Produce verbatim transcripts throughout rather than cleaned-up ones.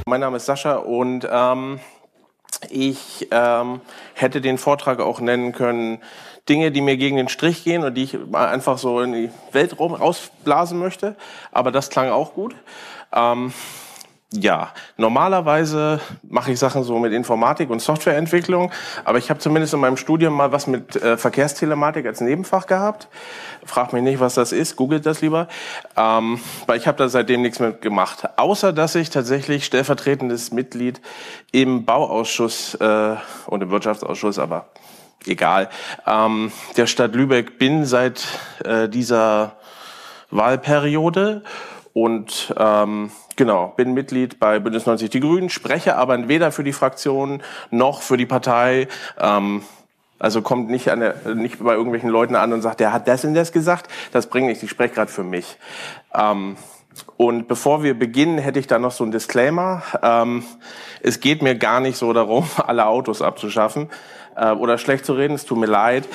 Mein Name ist Sascha und ähm, ich ähm, hätte den Vortrag auch nennen können, Dinge, die mir gegen den Strich gehen und die ich mal einfach so in die Weltraum rausblasen möchte. Aber das klang auch gut. Ähm, ja, normalerweise mache ich Sachen so mit Informatik und Softwareentwicklung, aber ich habe zumindest in meinem Studium mal was mit äh, Verkehrstelematik als Nebenfach gehabt. Frag mich nicht, was das ist, googelt das lieber, ähm, weil ich habe da seitdem nichts mehr gemacht. Außer, dass ich tatsächlich stellvertretendes Mitglied im Bauausschuss äh, und im Wirtschaftsausschuss, aber egal, ähm, der Stadt Lübeck bin seit äh, dieser Wahlperiode. Und ähm, genau, bin Mitglied bei Bündnis neunzig Die Grünen, spreche aber weder für die Fraktion noch für die Partei. Ähm, also kommt nicht, an der, nicht bei irgendwelchen Leuten an und sagt, der hat das und das gesagt. Das bringt nichts, ich spreche gerade für mich. Ähm, und bevor wir beginnen, hätte ich da noch so einen Disclaimer. Ähm, es geht mir gar nicht so darum, alle Autos abzuschaffen äh, oder schlecht zu reden, es tut mir leid.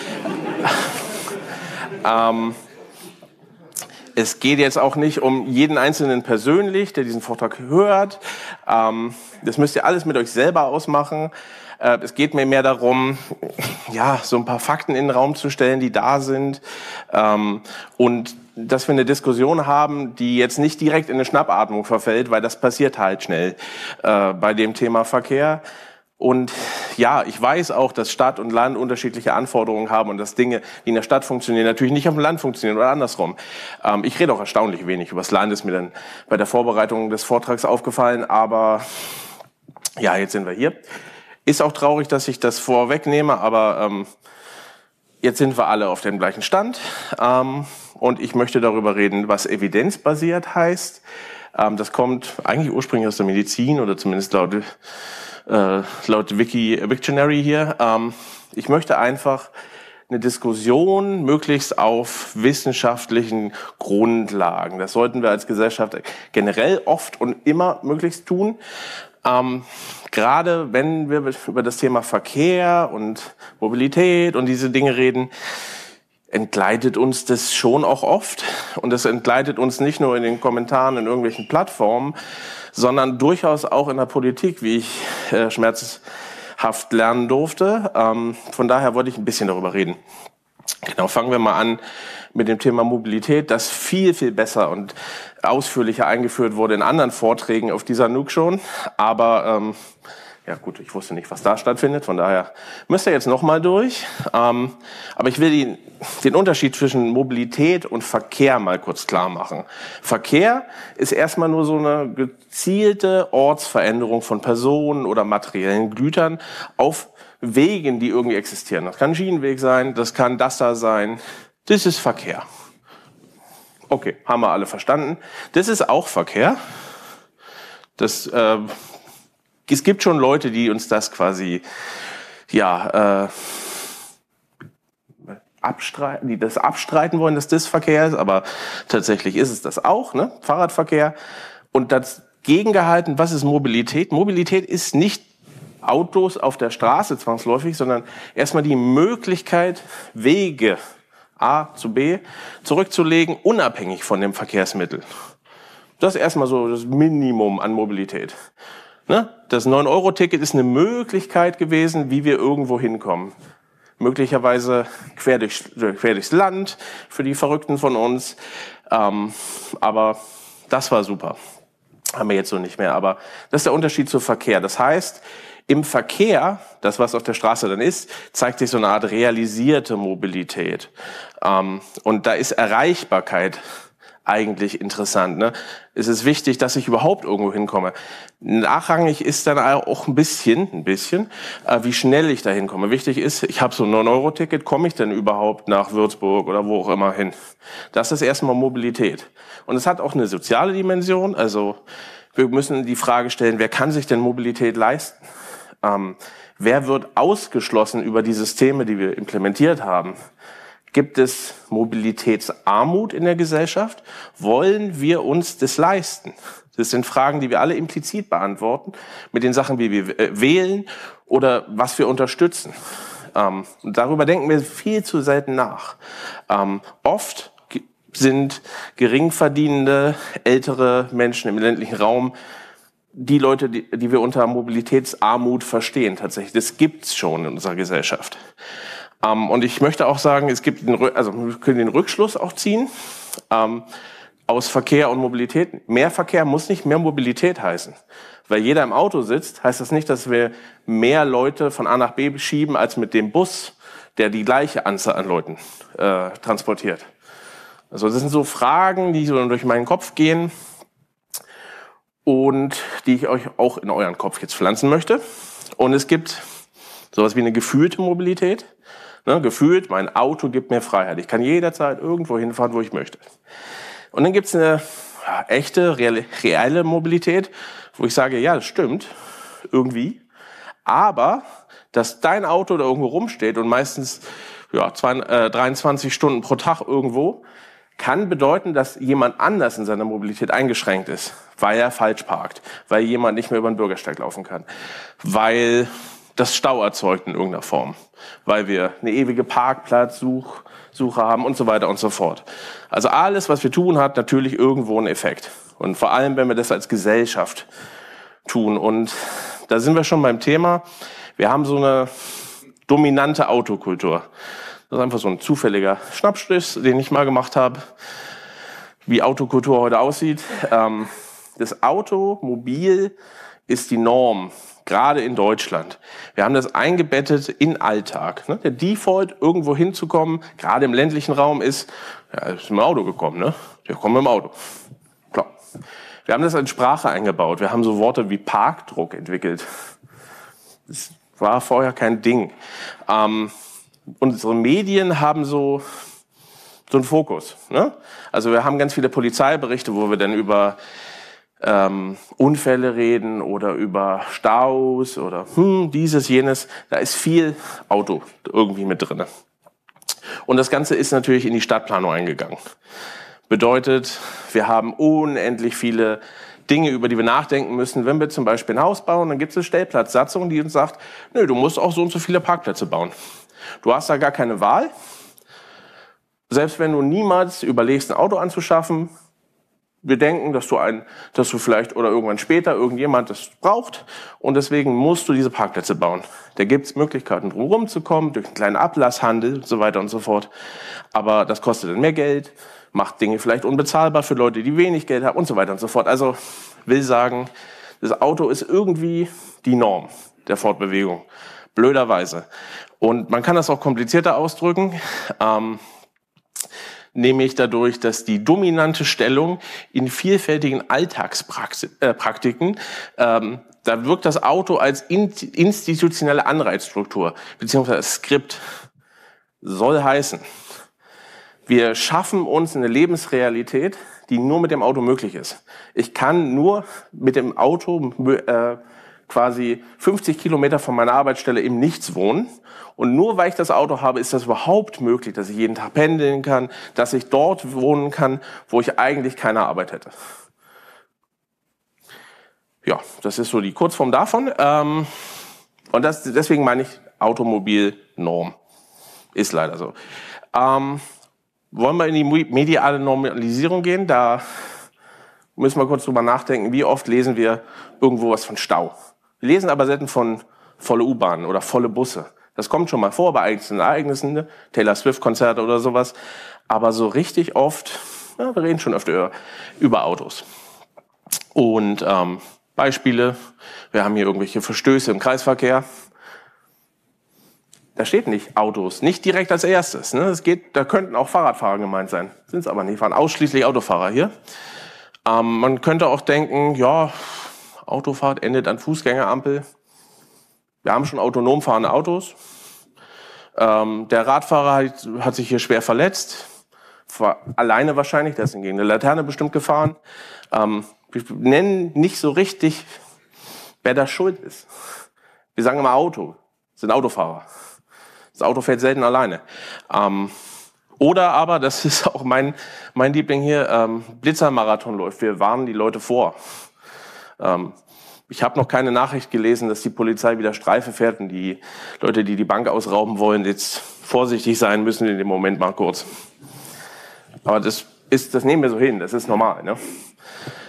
ähm, Es geht jetzt auch nicht um jeden Einzelnen persönlich, der diesen Vortrag hört. Ähm, das müsst ihr alles mit euch selber ausmachen. Äh, es geht mir mehr darum, ja, so ein paar Fakten in den Raum zu stellen, die da sind. Ähm, und dass wir eine Diskussion haben, die jetzt nicht direkt in eine Schnappatmung verfällt, weil das passiert halt schnell äh, bei dem Thema Verkehr. Und ja, ich weiß auch, dass Stadt und Land unterschiedliche Anforderungen haben und dass Dinge, die in der Stadt funktionieren, natürlich nicht auf dem Land funktionieren oder andersrum. Ähm, ich rede auch erstaunlich wenig über das Land, ist mir dann bei der Vorbereitung des Vortrags aufgefallen, aber ja, jetzt sind wir hier. Ist auch traurig, dass ich das vorwegnehme, aber ähm, jetzt sind wir alle auf dem gleichen Stand ähm, und ich möchte darüber reden, was evidenzbasiert heißt. Ähm, das kommt eigentlich ursprünglich aus der Medizin oder zumindest laut Äh, laut Wiki, Wiktionary hier. Ähm, ich möchte einfach eine Diskussion möglichst auf wissenschaftlichen Grundlagen. Das sollten wir als Gesellschaft generell oft und immer möglichst tun. Ähm, gerade wenn wir über das Thema Verkehr und Mobilität und diese Dinge reden, entgleitet uns das schon auch oft. Und das entgleitet uns nicht nur in den Kommentaren in irgendwelchen Plattformen, sondern durchaus auch in der Politik, wie ich äh, schmerzhaft lernen durfte. Ähm, von daher wollte ich ein bisschen darüber reden. Genau, fangen wir mal an mit dem Thema Mobilität, das viel, viel besser und ausführlicher eingeführt wurde in anderen Vorträgen auf dieser N U C schon. Aber ähm, ja gut, ich wusste nicht, was da stattfindet, von daher müsst ihr jetzt nochmal durch. Ähm, aber ich will die, den Unterschied zwischen Mobilität und Verkehr mal kurz klar machen. Verkehr ist erstmal nur so eine gezielte Ortsveränderung von Personen oder materiellen Gütern auf Wegen, die irgendwie existieren. Das kann ein Schienenweg sein, das kann das da sein. Das ist Verkehr. Okay, haben wir alle verstanden. Das ist auch Verkehr. Das äh, Es gibt schon Leute, die uns das quasi, ja, äh, abstreiten, die das abstreiten wollen, dass das Verkehr ist, aber tatsächlich ist es das auch, ne? Fahrradverkehr. Und das gegengehalten, was ist Mobilität? Mobilität ist nicht Autos auf der Straße zwangsläufig, sondern erstmal die Möglichkeit, Wege A zu B zurückzulegen, unabhängig von dem Verkehrsmittel. Das ist erstmal so das Minimum an Mobilität. Das neun Euro Ticket ist eine Möglichkeit gewesen, wie wir irgendwo hinkommen. Möglicherweise quer, durch, quer durchs Land für die Verrückten von uns. Ähm, aber das war super. Haben wir jetzt so nicht mehr. Aber das ist der Unterschied zu Verkehr. Das heißt, im Verkehr, das was auf der Straße dann ist, zeigt sich so eine Art realisierte Mobilität. Ähm, und da ist Erreichbarkeit eigentlich interessant. Ne? Es ist wichtig, dass ich überhaupt irgendwo hinkomme. Nachrangig ist dann auch ein bisschen, ein bisschen, äh, wie schnell ich da hinkomme. Wichtig ist, ich habe so ein neun Euro Ticket, komme ich denn überhaupt nach Würzburg oder wo auch immer hin? Das ist erstmal Mobilität. Und es hat auch eine soziale Dimension. Also wir müssen die Frage stellen, wer kann sich denn Mobilität leisten? Ähm, wer wird ausgeschlossen über die Systeme, die wir implementiert haben? Gibt es Mobilitätsarmut in der Gesellschaft? Wollen wir uns das leisten? Das sind Fragen, die wir alle implizit beantworten mit den Sachen, wie wir wählen oder was wir unterstützen. Ähm, darüber denken wir viel zu selten nach. Ähm, oft sind geringverdienende ältere Menschen im ländlichen Raum die Leute, die, die wir unter Mobilitätsarmut verstehen tatsächlich. Das gibt's schon in unserer Gesellschaft. Ähm, und ich möchte auch sagen, es gibt, den, also wir können den Rückschluss auch ziehen, ähm, aus Verkehr und Mobilität. Mehr Verkehr muss nicht mehr Mobilität heißen. Weil jeder im Auto sitzt, heißt das nicht, dass wir mehr Leute von A nach B schieben, als mit dem Bus, der die gleiche Anzahl an Leuten äh, transportiert. Also das sind so Fragen, die so durch meinen Kopf gehen und die ich euch auch in euren Kopf jetzt pflanzen möchte. Und es gibt sowas wie eine gefühlte Mobilität. Ne, gefühlt, mein Auto gibt mir Freiheit. Ich kann jederzeit irgendwo hinfahren, wo ich möchte. Und dann gibt es eine ja, echte, reale, reale Mobilität, wo ich sage, ja, das stimmt, irgendwie. Aber, dass dein Auto da irgendwo rumsteht und meistens ja, zwei, äh, dreiundzwanzig Stunden pro Tag irgendwo, kann bedeuten, dass jemand anders in seiner Mobilität eingeschränkt ist, weil er falsch parkt, weil jemand nicht mehr über den Bürgersteig laufen kann, weil das Stau erzeugt in irgendeiner Form, weil wir eine ewige Parkplatzsuche haben und so weiter und so fort. Also alles, was wir tun, hat natürlich irgendwo einen Effekt. Und vor allem, wenn wir das als Gesellschaft tun. Und da sind wir schon beim Thema. Wir haben so eine dominante Autokultur. Das ist einfach so ein zufälliger Schnappschuss, den ich mal gemacht habe, wie Autokultur heute aussieht. Das Automobil ist die Norm, gerade in Deutschland. Wir haben das eingebettet in Alltag. Der Default, irgendwo hinzukommen, gerade im ländlichen Raum, ist, ja, ist im Auto gekommen. Ne? Wir kommen mit dem Auto. Klar. Wir haben das in Sprache eingebaut. Wir haben so Worte wie Parkdruck entwickelt. Das war vorher kein Ding. Ähm, unsere Medien haben so, so einen Fokus. Ne? Also wir haben ganz viele Polizeiberichte, wo wir dann über ähm, Unfälle reden oder über Staus oder hm, dieses, jenes. Da ist viel Auto irgendwie mit drin. Und das Ganze ist natürlich in die Stadtplanung eingegangen. Bedeutet, wir haben unendlich viele Dinge, über die wir nachdenken müssen. Wenn wir zum Beispiel ein Haus bauen, dann gibt es eine Stellplatzsatzung, die uns sagt, nö, du musst auch so und so viele Parkplätze bauen. Du hast da gar keine Wahl. Selbst wenn du niemals überlegst, ein Auto anzuschaffen, wir denken, dass du ein, dass du vielleicht oder irgendwann später irgendjemand das braucht und deswegen musst du diese Parkplätze bauen. Da gibt es Möglichkeiten, drumherum zu kommen, durch einen kleinen Ablasshandel und so weiter und so fort. Aber das kostet dann mehr Geld, macht Dinge vielleicht unbezahlbar für Leute, die wenig Geld haben und so weiter und so fort. Also will sagen, das Auto ist irgendwie die Norm der Fortbewegung, blöderweise. Und man kann das auch komplizierter ausdrücken. Ähm, nämlich dadurch, dass die dominante Stellung in vielfältigen Alltagspraktiken, ähm, da wirkt das Auto als institutionelle Anreizstruktur, beziehungsweise Skript, soll heißen, wir schaffen uns eine Lebensrealität, die nur mit dem Auto möglich ist. Ich kann nur mit dem Auto äh, quasi fünfzig Kilometer von meiner Arbeitsstelle im Nichts wohnen. Und nur weil ich das Auto habe, ist das überhaupt möglich, dass ich jeden Tag pendeln kann, dass ich dort wohnen kann, wo ich eigentlich keine Arbeit hätte. Ja, das ist so die Kurzform davon. Ähm, und das, deswegen meine ich Automobilnorm. Ist leider so. Ähm, wollen wir in die mediale Normalisierung gehen? Da müssen wir kurz drüber nachdenken, wie oft lesen wir irgendwo was von Stau. Wir lesen aber selten von volle U-Bahnen oder volle Busse. Das kommt schon mal vor bei einzelnen Ereignissen, ne? Taylor Swift-Konzerte oder sowas. Aber so richtig oft, ja, wir reden schon öfter über, über Autos. Und ähm, Beispiele, wir haben hier irgendwelche Verstöße im Kreisverkehr. Da steht nicht Autos, nicht direkt als erstes. Ne? Es geht, da könnten auch Fahrradfahrer gemeint sein. Sind es aber nicht, waren ausschließlich Autofahrer hier. Ähm, man könnte auch denken, ja, Autofahrt endet an Fußgängerampel. Wir haben schon autonom fahrende Autos. Ähm, der Radfahrer hat, hat sich hier schwer verletzt. War alleine wahrscheinlich, der ist gegen eine Laterne bestimmt gefahren. Ähm, wir nennen nicht so richtig, wer da schuld ist. Wir sagen immer Auto, das sind Autofahrer. Das Auto fährt selten alleine. Ähm, oder aber, das ist auch mein, mein Liebling hier, ähm, Blitzermarathon läuft. Wir warnen die Leute vor. Ähm, ich habe noch keine Nachricht gelesen, dass die Polizei wieder Streife fährt und die Leute, die die Bank ausrauben wollen, jetzt vorsichtig sein müssen in dem Moment mal kurz. Aber das ist, das nehmen wir so hin, das ist normal, ne?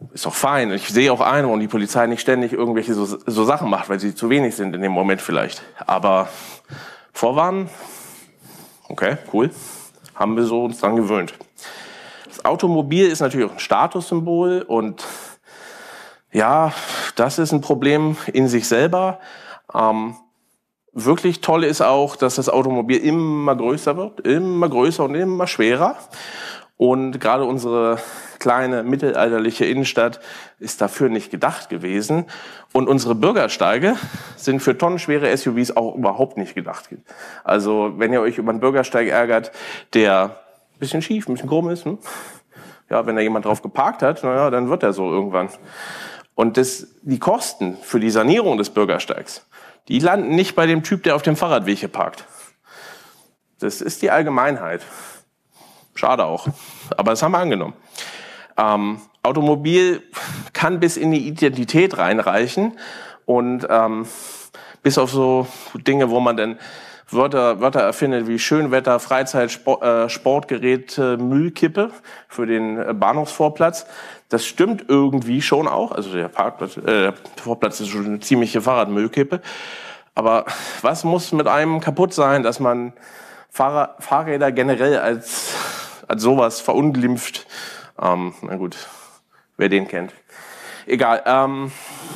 ist doch fein. Ich sehe auch ein, warum die Polizei nicht ständig irgendwelche so, so Sachen macht, weil sie zu wenig sind in dem Moment vielleicht. Aber vorwarnen, okay, cool, haben wir so uns dran gewöhnt. Das Automobil ist natürlich auch ein Statussymbol und ja, das ist ein Problem in sich selber. Ähm, wirklich toll ist auch, dass das Automobil immer größer wird, immer größer und immer schwerer. Und gerade unsere kleine mittelalterliche Innenstadt ist dafür nicht gedacht gewesen. Und unsere Bürgersteige sind für tonnenschwere S U Vs auch überhaupt nicht gedacht. Also wenn ihr euch über einen Bürgersteig ärgert, der ein bisschen schief, ein bisschen krumm ist, hm? Ja, wenn da jemand drauf geparkt hat, naja, dann wird er so irgendwann. Und das, die Kosten für die Sanierung des Bürgersteigs, die landen nicht bei dem Typ, der auf dem Fahrradweg hier parkt. Das ist die Allgemeinheit. Schade auch, aber das haben wir angenommen. Ähm, Automobil kann bis in die Identität reinreichen und ähm, bis auf so Dinge, wo man dann Wörter, Wörter erfindet wie Schönwetter, Freizeit, Sport, äh, Sportgerät, äh, Müllkippe für den äh, Bahnhofsvorplatz. Das stimmt irgendwie schon auch. Also der Parkplatz, äh, der Vorplatz ist schon eine ziemliche Fahrradmüllkippe. Aber was muss mit einem kaputt sein, dass man Fahrrad, Fahrräder generell als als sowas verunglimpft? Ähm, na gut, wer den kennt. Egal. Ähm,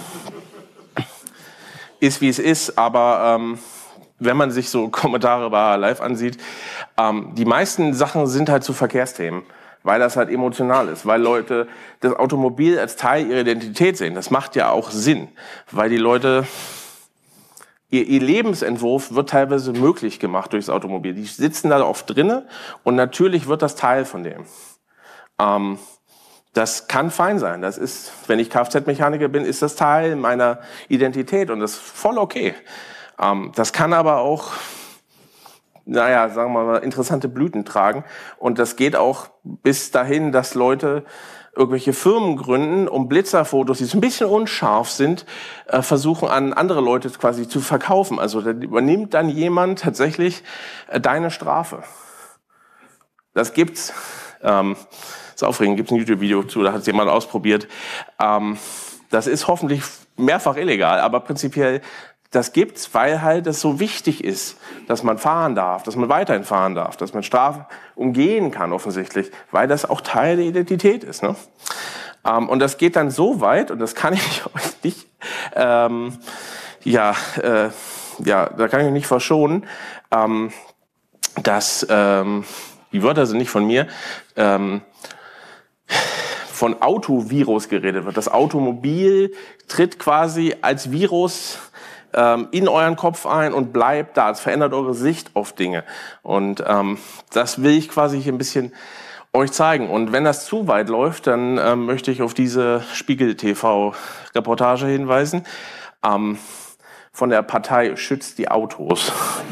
ist wie es ist, aber ähm, wenn man sich so Kommentare bei live ansieht, ähm, die meisten Sachen sind halt zu Verkehrsthemen, weil das halt emotional ist, weil Leute das Automobil als Teil ihrer Identität sehen. Das macht ja auch Sinn, weil die Leute, ihr, ihr Lebensentwurf wird teilweise möglich gemacht durchs Automobil. Die sitzen da oft drinne und natürlich wird das Teil von dem. Ähm, das kann fein sein. Das ist, wenn ich Kfz-Mechaniker bin, ist das Teil meiner Identität und das ist voll okay. Ähm, das kann aber auch, naja, sagen wir mal, interessante Blüten tragen. Und das geht auch bis dahin, dass Leute irgendwelche Firmen gründen, um Blitzerfotos, die so ein bisschen unscharf sind, äh, versuchen an andere Leute quasi zu verkaufen. Also da übernimmt dann jemand tatsächlich äh, deine Strafe. Das gibt's. Ähm, ist aufregend, gibt's ein YouTube-Video zu, da hat es jemand ausprobiert. Ähm, das ist hoffentlich mehrfach illegal, aber prinzipiell das gibt's, weil halt es so wichtig ist, dass man fahren darf, dass man weiterhin fahren darf, dass man Strafen umgehen kann offensichtlich, weil das auch Teil der Identität ist. Ne? Ähm, und das geht dann so weit, und das kann ich euch nicht, ähm, ja, äh, ja, da kann ich mich nicht verschonen, ähm, dass ähm, die Wörter sind nicht von mir. Ähm, von Autovirus geredet wird. Das Automobil tritt quasi als Virus ähm, in euren Kopf ein und bleibt da. Es verändert eure Sicht auf Dinge. Und ähm, das will ich quasi hier ein bisschen euch zeigen. Und wenn das zu weit läuft, dann ähm, möchte ich auf diese Spiegel-T V-Reportage hinweisen. Ähm, von der Partei Schützt die Autos.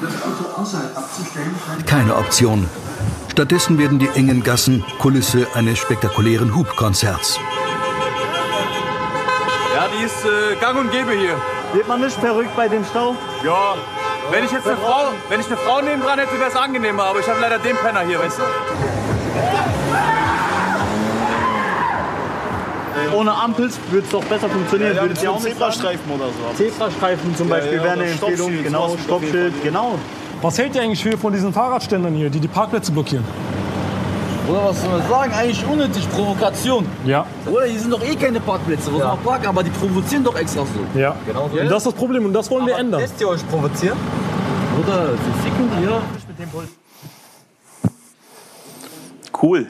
Keine Option. Stattdessen werden die engen Gassen Kulisse eines spektakulären Hubkonzerts. Ja, die ist äh, gang und gäbe hier. Wird man nicht verrückt bei dem Stau? Ja, wenn ich jetzt eine Frau, wenn ich eine Frau neben dran hätte, wäre es angenehmer, aber ich habe leider den Penner hier, weißt du? Ohne Ampel würde es doch besser funktionieren. Ja, Würde ja, auch nicht Zebrastreifen oder so. Zebrastreifen zum Beispiel ja, wäre eine oder Empfehlung. Stoppschild, Genau, sowas Stoppschild, genau. Was hält ihr eigentlich viel von diesen Fahrradständern hier, die die Parkplätze blockieren? Oder was soll man sagen? Eigentlich unnötig, Provokation. Ja. Oder hier sind doch eh keine Parkplätze, wo ja. soll man parken, aber die provozieren doch extra so. Ja. Genau so. Und das ist das Problem und das wollen aber wir ändern. Lässt ihr euch provozieren? Oder sie ficken die ja. Mit dem Puls. Cool.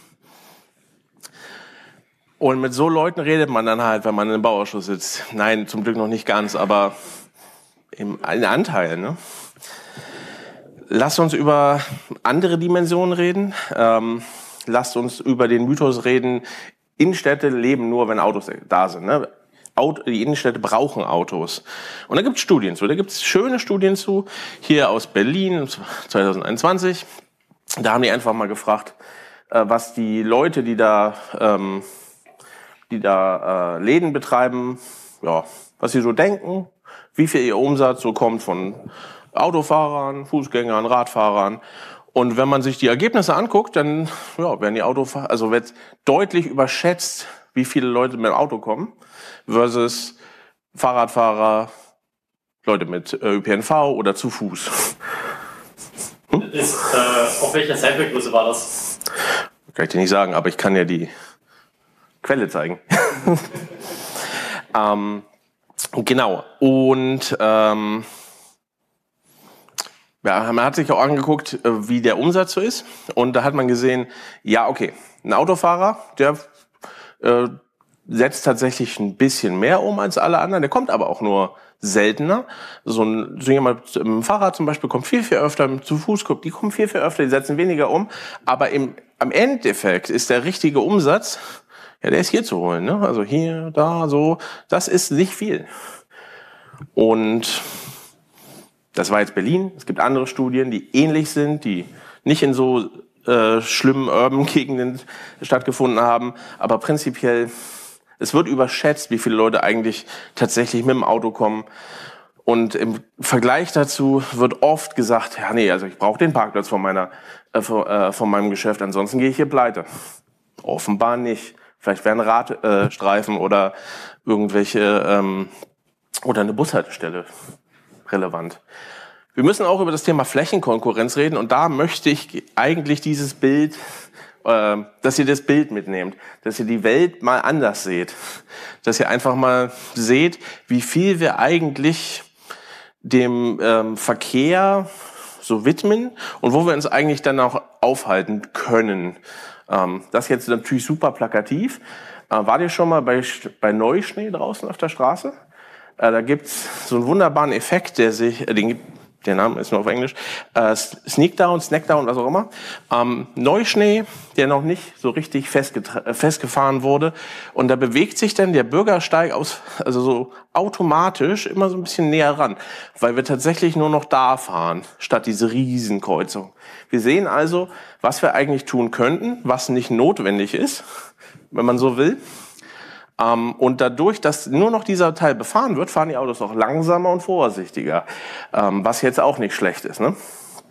Und mit so Leuten redet man dann halt, wenn man in einem Bauausschuss sitzt. Nein, zum Glück noch nicht ganz, aber in Anteilen. Ne? Lasst uns über andere Dimensionen reden. Ähm, lasst uns über den Mythos reden, Innenstädte leben nur, wenn Autos da sind. Ne? Auto, die Innenstädte brauchen Autos. Und da gibt es Studien zu. Da gibt es schöne Studien zu. Hier aus Berlin zwanzig einundzwanzig. Da haben die einfach mal gefragt, äh, was die Leute, die da... Ähm, die da äh, Läden betreiben, ja, was sie so denken, wie viel ihr Umsatz so kommt von Autofahrern, Fußgängern, Radfahrern. Und wenn man sich die Ergebnisse anguckt, dann ja, werden die Autofahrer, also wird deutlich überschätzt, wie viele Leute mit dem Auto kommen, versus Fahrradfahrer, Leute mit äh, Ö P N V oder zu Fuß. Hm? Ist, äh, auf welcher Sample-Größe war das? Kann ich dir nicht sagen, aber ich kann ja die Quelle zeigen. ähm, genau. Und ähm, ja, man hat sich auch angeguckt, wie der Umsatz so ist. Und da hat man gesehen, ja, okay, ein Autofahrer, der äh, setzt tatsächlich ein bisschen mehr um als alle anderen. Der kommt aber auch nur seltener. So, ein, so jemand mit dem Fahrrad zum Beispiel kommt viel, viel öfter, zu Fuß kommt, die kommen viel, viel öfter, die setzen weniger um. Aber im, am Endeffekt ist der richtige Umsatz, ja, der ist hier zu holen. Ne? Also hier, da, so. Das ist nicht viel. Und das war jetzt Berlin. Es gibt andere Studien, die ähnlich sind, die nicht in so äh, schlimmen Urban-Gegenden stattgefunden haben. Aber prinzipiell, es wird überschätzt, wie viele Leute eigentlich tatsächlich mit dem Auto kommen. Und im Vergleich dazu wird oft gesagt, ja nee, also ich brauche den Parkplatz von meiner, äh, von, äh, von meinem Geschäft, ansonsten gehe ich hier pleite. Offenbar nicht. Vielleicht wären Radstreifen äh, oder irgendwelche ähm, oder eine Bushaltestelle relevant. Wir müssen auch über das Thema Flächenkonkurrenz reden und da möchte ich eigentlich dieses Bild, äh, dass ihr das Bild mitnehmt, dass ihr die Welt mal anders seht, dass ihr einfach mal seht, wie viel wir eigentlich dem ähm, Verkehr so widmen und wo wir uns eigentlich dann auch aufhalten können. Ähm, das jetzt natürlich super plakativ. Äh, wart ihr schon mal bei, bei Neuschnee draußen auf der Straße? Äh, da gibt's so einen wunderbaren Effekt, der sich, äh, den, der Name ist nur auf Englisch, äh, Sneakdown, Snackdown, was auch immer. Ähm, Neuschnee, der noch nicht so richtig festgetra- festgefahren wurde. Und da bewegt sich dann der Bürgersteig aus, also so automatisch immer so ein bisschen näher ran, weil wir tatsächlich nur noch da fahren, statt diese Riesenkreuzung. Wir sehen also, was wir eigentlich tun könnten, was nicht notwendig ist, wenn man so will. Um, und dadurch, dass nur noch dieser Teil befahren wird, fahren die Autos auch langsamer und vorsichtiger, um, was jetzt auch nicht schlecht ist. Ne?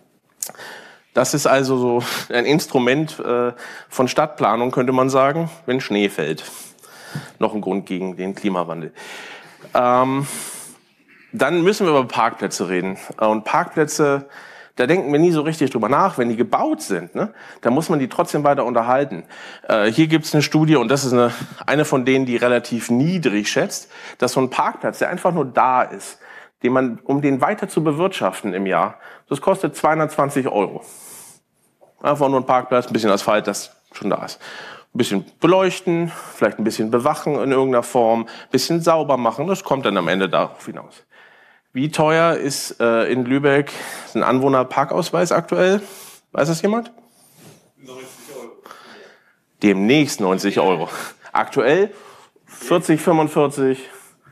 Das ist also so ein Instrument äh, von Stadtplanung, könnte man sagen, wenn Schnee fällt. Noch ein Grund gegen den Klimawandel. Um, dann müssen wir über Parkplätze reden. Und Parkplätze, da denken wir nie so richtig drüber nach. Wenn die gebaut sind, ne, dann muss man die trotzdem weiter unterhalten. Äh, hier gibt's eine Studie, und das ist eine, eine von denen, die relativ niedrig schätzt, dass so ein Parkplatz, der einfach nur da ist, den man, um den weiter zu bewirtschaften im Jahr, das kostet zweihundertzwanzig Euro. Einfach nur ein Parkplatz, ein bisschen Asphalt, das schon da ist. Ein bisschen beleuchten, vielleicht ein bisschen bewachen in irgendeiner Form, ein bisschen sauber machen, das kommt dann am Ende darauf hinaus. Wie teuer ist äh, in Lübeck ein Anwohnerparkausweis aktuell? Weiß das jemand? neunzig Euro. Demnächst neunzig Euro. Aktuell vierzig, fünfundvierzig.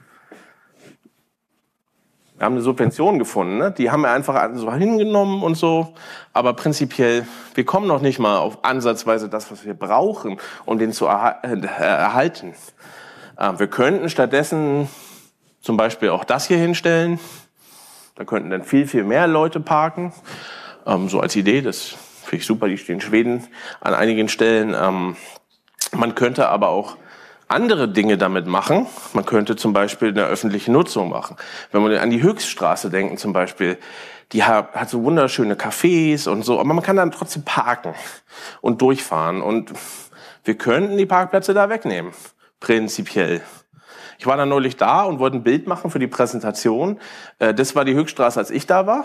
Wir haben eine Subvention gefunden, ne? Die haben wir einfach so hingenommen und so. Aber prinzipiell, wir kommen noch nicht mal auf ansatzweise das, was wir brauchen, um den zu erha- äh, erhalten. Äh, wir könnten stattdessen zum Beispiel auch das hier hinstellen. Da könnten dann viel, viel mehr Leute parken. Ähm, so als Idee, das finde ich super, die stehen in Schweden an einigen Stellen. Ähm, man könnte aber auch andere Dinge damit machen. Man könnte zum Beispiel eine öffentliche Nutzung machen. Wenn wir an die Höchststraße denken zum Beispiel, die hat, hat so wunderschöne Cafés und so, aber man kann dann trotzdem parken und durchfahren. Und wir könnten die Parkplätze da wegnehmen, prinzipiell. Ich war dann neulich da und wollte ein Bild machen für die Präsentation. Das war die Höchststraße, als ich da war.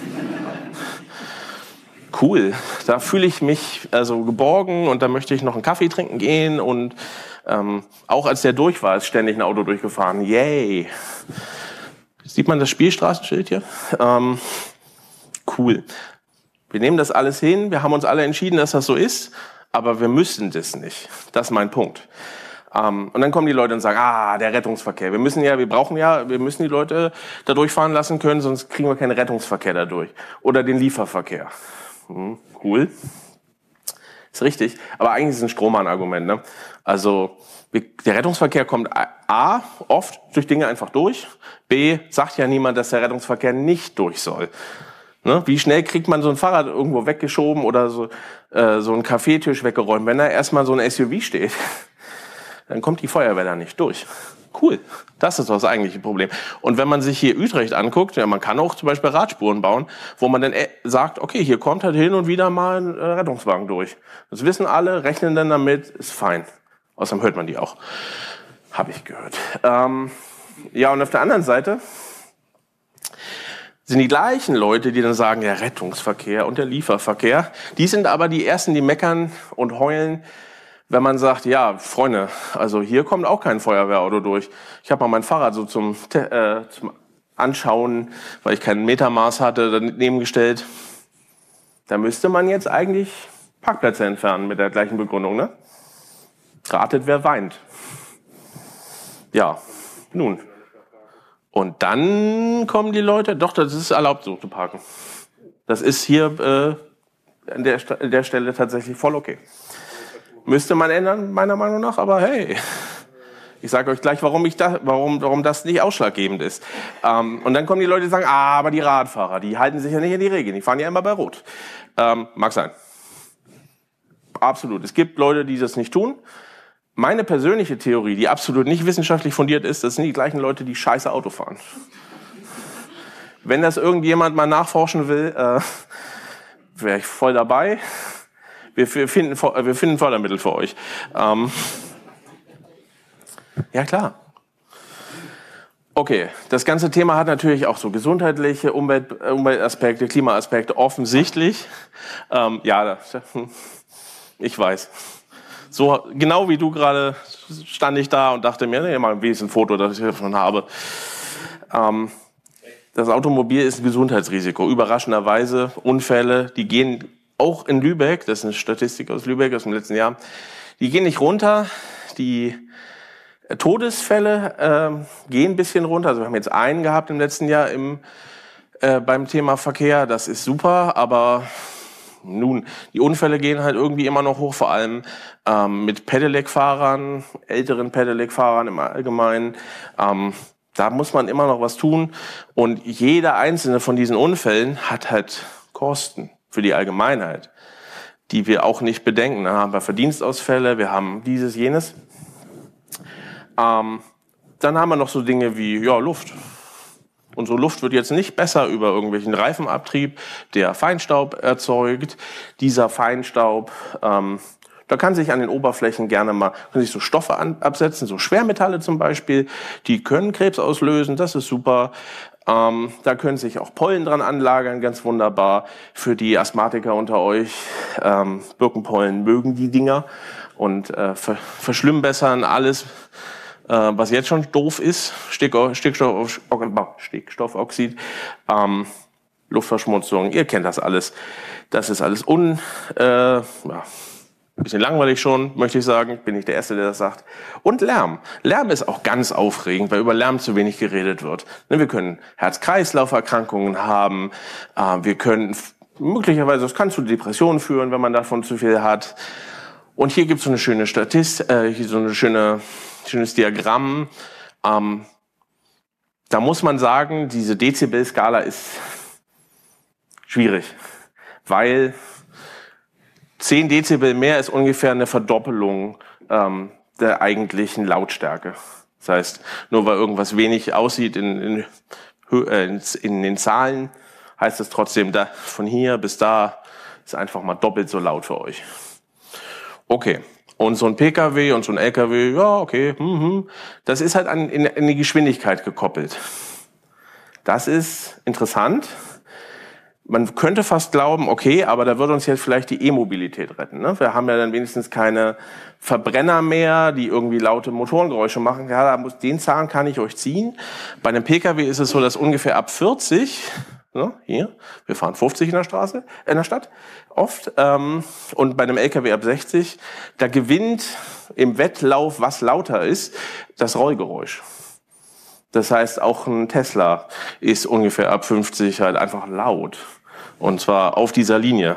Cool, da fühle ich mich also geborgen und da möchte ich noch einen Kaffee trinken gehen. Und ähm, auch als der durch war, ist ständig ein Auto durchgefahren. Yay! Sieht man das Spielstraßenschild hier? Ähm, cool. Wir nehmen das alles hin, wir haben uns alle entschieden, dass das so ist, aber wir müssen das nicht. Das ist mein Punkt. Um, und dann kommen die Leute und sagen, ah, der Rettungsverkehr. Wir müssen ja, wir brauchen ja, wir müssen die Leute da durchfahren lassen können, sonst kriegen wir keinen Rettungsverkehr dadurch. Oder den Lieferverkehr. Hm, cool. Ist richtig. Aber eigentlich ist es ein Strohmann-Argument, ne? Also, wir, der Rettungsverkehr kommt A, oft durch Dinge einfach durch. B, sagt ja niemand, dass der Rettungsverkehr nicht durch soll. Ne? Wie schnell kriegt man so ein Fahrrad irgendwo weggeschoben oder so, äh, so einen Kaffeetisch weggeräumt, wenn da erstmal so ein S U V steht? dann kommt die Feuerwehr da nicht durch. Cool, das ist das eigentliche Problem. Und wenn man sich hier Utrecht anguckt, ja, man kann auch zum Beispiel Radspuren bauen, wo man dann sagt, okay, hier kommt halt hin und wieder mal ein äh, Rettungswagen durch. Das wissen alle, rechnen dann damit, ist fein. Außerdem hört man die auch. Habe ich gehört. Ähm, ja, und auf der anderen Seite sind die gleichen Leute, die dann sagen, der Rettungsverkehr und der Lieferverkehr, die sind aber die Ersten, die meckern und heulen, wenn man sagt, ja, Freunde, also hier kommt auch kein Feuerwehrauto durch. Ich habe mal mein Fahrrad so zum, äh, zum Anschauen, weil ich kein Metermaß hatte, daneben gestellt. Da müsste man jetzt eigentlich Parkplätze entfernen mit der gleichen Begründung, ne? Ratet, wer weint. Ja, nun. Und dann kommen die Leute, doch, das ist erlaubt, so zu parken. Das ist hier äh, an der, der Stelle tatsächlich voll okay. Müsste man ändern, meiner Meinung nach, aber hey, ich sage euch gleich, warum, ich da, warum, warum das nicht ausschlaggebend ist. Ähm, und dann kommen die Leute, die sagen, ah, aber die Radfahrer, die halten sich ja nicht an die Regeln, die fahren ja immer bei Rot. Ähm, mag sein. Absolut. Es gibt Leute, die das nicht tun. Meine persönliche Theorie, die absolut nicht wissenschaftlich fundiert ist, das sind die gleichen Leute, die scheiße Auto fahren. Wenn das irgendjemand mal nachforschen will, äh, wäre ich voll dabei. Wir finden, wir finden Fördermittel für euch. Ähm ja, klar. Okay, das ganze Thema hat natürlich auch so gesundheitliche Umwelt, Umweltaspekte, Klimaaspekte, offensichtlich. Ähm, ja, das, ich weiß. So, genau wie du gerade stand ich da und dachte mir, nee, mal ein ein Foto, das ich davon habe. Ähm, das Automobil ist ein Gesundheitsrisiko. Überraschenderweise Unfälle, die gehen auch in Lübeck, das ist eine Statistik aus Lübeck aus dem letzten Jahr, die gehen nicht runter, die Todesfälle äh, gehen ein bisschen runter. Also wir haben jetzt einen gehabt im letzten Jahr im, äh, beim Thema Verkehr, das ist super, aber nun, die Unfälle gehen halt irgendwie immer noch hoch, vor allem ähm, mit Pedelec-Fahrern, älteren Pedelec-Fahrern im Allgemeinen. Ähm, da muss man immer noch was tun und jeder einzelne von diesen Unfällen hat halt Kosten für die Allgemeinheit, die wir auch nicht bedenken. Da haben wir Verdienstausfälle, wir haben dieses, jenes. Ähm, dann haben wir noch so Dinge wie ja, Luft. Unsere Luft wird jetzt nicht besser über irgendwelchen Reifenabtrieb, der Feinstaub erzeugt. Dieser Feinstaub, ähm, da kann sich an den Oberflächen gerne mal, können sich so Stoffe an, absetzen, so Schwermetalle zum Beispiel, die können Krebs auslösen, das ist super. Ähm, da können sich auch Pollen dran anlagern, ganz wunderbar. Für die Asthmatiker unter euch, ähm, Birkenpollen mögen die Dinger und äh, ver verschlimmbessern alles, äh, was jetzt schon doof ist. Stick Stickstoff Stickstoffoxid, ähm, Luftverschmutzung, ihr kennt das alles. Das ist alles un... Äh, ja, ein bisschen langweilig schon, möchte ich sagen. Bin ich der Erste, der das sagt. Und Lärm. Lärm ist auch ganz aufregend, weil über Lärm zu wenig geredet wird. Wir können Herz-Kreislauf-Erkrankungen haben. Wir können möglicherweise, das kann zu Depressionen führen, wenn man davon zu viel hat. Und hier gibt es so eine schöne Statistik, äh, hier so eine schöne, schönes Diagramm. Ähm, da muss man sagen, diese Dezibel-Skala ist schwierig, weil zehn Dezibel mehr ist ungefähr eine Verdoppelung ähm, der eigentlichen Lautstärke. Das heißt, nur weil irgendwas wenig aussieht in, in, in, in den Zahlen, heißt es trotzdem, da, von hier bis da ist einfach mal doppelt so laut für euch. Okay, und so ein P K W und so ein L K W, ja okay, mhm. Das ist halt an, in, in die Geschwindigkeit gekoppelt. Das ist interessant. Man könnte fast glauben, okay, aber da würde uns jetzt vielleicht die E-Mobilität retten. Ne? Wir haben ja dann wenigstens keine Verbrenner mehr, die irgendwie laute Motorengeräusche machen. Ja, da muss, den Zahn kann ich euch ziehen. Bei einem P K W ist es so, dass ungefähr ab vierzig, ne, hier, wir fahren fünfzig in der Straße, in der Stadt, oft, ähm, und bei einem L K W ab sechzig, da gewinnt im Wettlauf, was lauter ist, das Rollgeräusch. Das heißt, auch ein Tesla ist ungefähr ab fünfzig halt einfach laut. Und zwar auf dieser Linie.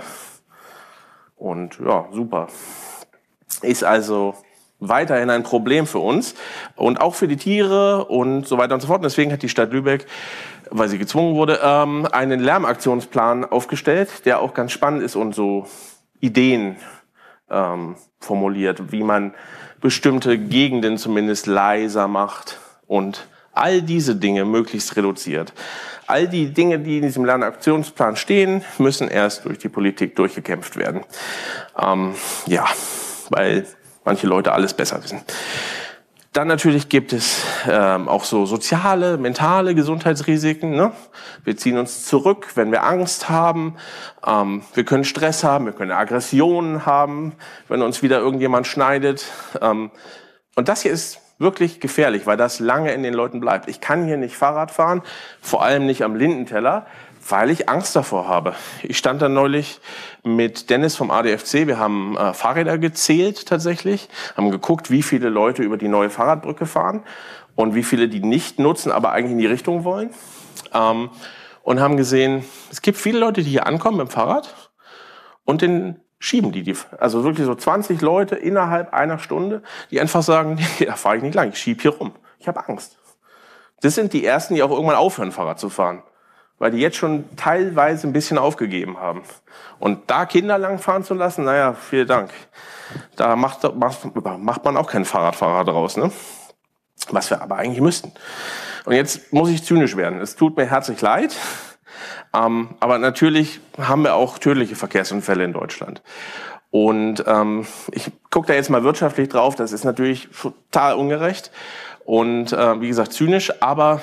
Und ja, super. Ist also weiterhin ein Problem für uns und auch für die Tiere und so weiter und so fort. Und deswegen hat die Stadt Lübeck, weil sie gezwungen wurde, ähm, einen Lärmaktionsplan aufgestellt, der auch ganz spannend ist und so Ideen ähm, formuliert, wie man bestimmte Gegenden zumindest leiser macht und all diese Dinge möglichst reduziert. All die Dinge, die in diesem Lernaktionsplan stehen, müssen erst durch die Politik durchgekämpft werden. Ähm, ja, weil manche Leute alles besser wissen. Dann natürlich gibt es ähm, auch so soziale, mentale Gesundheitsrisiken. Ne? Wir ziehen uns zurück, wenn wir Angst haben. Ähm, wir können Stress haben, wir können Aggressionen haben, wenn uns wieder irgendjemand schneidet. Ähm, und das hier ist wirklich gefährlich, weil das lange in den Leuten bleibt. Ich kann hier nicht Fahrrad fahren, vor allem nicht am Lindenteller, weil ich Angst davor habe. Ich stand da neulich mit Dennis vom A D F C, wir haben äh, Fahrräder gezählt tatsächlich, haben geguckt, wie viele Leute über die neue Fahrradbrücke fahren und wie viele die nicht nutzen, aber eigentlich in die Richtung wollen. Ähm, und haben gesehen, es gibt viele Leute, die hier ankommen mit dem Fahrrad und den schieben die, die, also wirklich so zwanzig Leute innerhalb einer Stunde, die einfach sagen, nee, da fahre ich nicht lang, ich schieb hier rum, ich habe Angst. Das sind die Ersten, die auch irgendwann aufhören, Fahrrad zu fahren, weil die jetzt schon teilweise ein bisschen aufgegeben haben. Und da Kinder langfahren zu lassen, naja, vielen Dank. Da macht, macht, macht man auch keinen Fahrradfahrer draus, ne? Was wir aber eigentlich müssten. Und jetzt muss ich zynisch werden. Es tut mir herzlich leid. Ähm, aber natürlich haben wir auch tödliche Verkehrsunfälle in Deutschland. Und ähm, ich gucke da jetzt mal wirtschaftlich drauf. Das ist natürlich total ungerecht und äh, wie gesagt zynisch. Aber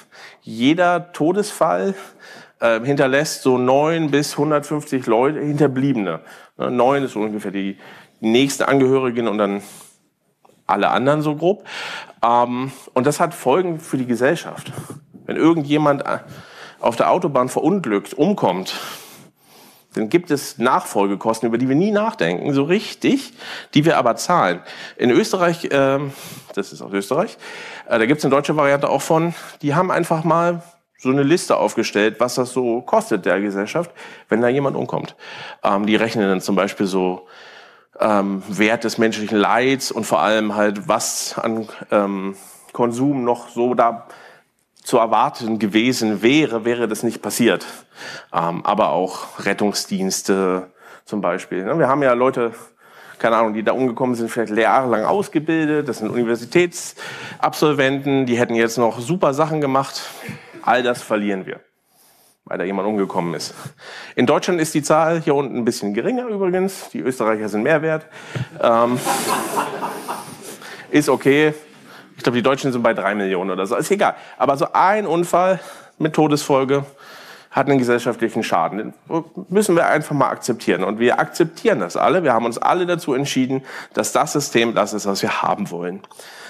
jeder Todesfall äh, hinterlässt so neun bis hundertfünfzig Leute, Hinterbliebene. Ne, neun ist so ungefähr die nächsten Angehörigen und dann alle anderen so grob. Ähm, und das hat Folgen für die Gesellschaft. Wenn irgendjemand auf der Autobahn verunglückt, umkommt, dann gibt es Nachfolgekosten, über die wir nie nachdenken, so richtig, die wir aber zahlen. In Österreich, äh, das ist aus Österreich, äh, da gibt es eine deutsche Variante auch von, die haben einfach mal so eine Liste aufgestellt, was das so kostet der Gesellschaft, wenn da jemand umkommt. Ähm, die rechnen dann zum Beispiel so ähm, Wert des menschlichen Leids und vor allem halt, was an ähm, Konsum noch so da zu erwarten gewesen wäre, wäre das nicht passiert. Ähm, aber auch Rettungsdienste zum Beispiel. Wir haben ja Leute, keine Ahnung, die da umgekommen sind, vielleicht jahrelang ausgebildet. Das sind Universitätsabsolventen, die hätten jetzt noch super Sachen gemacht. All das verlieren wir, weil da jemand umgekommen ist. In Deutschland ist die Zahl hier unten ein bisschen geringer übrigens. Die Österreicher sind mehr wert. Ähm, ist okay. Ich glaube, die Deutschen sind bei drei Millionen oder so. Ist egal. Aber so ein Unfall mit Todesfolge hat einen gesellschaftlichen Schaden. Den müssen wir einfach mal akzeptieren. Und wir akzeptieren das alle. Wir haben uns alle dazu entschieden, dass das System das ist, was wir haben wollen.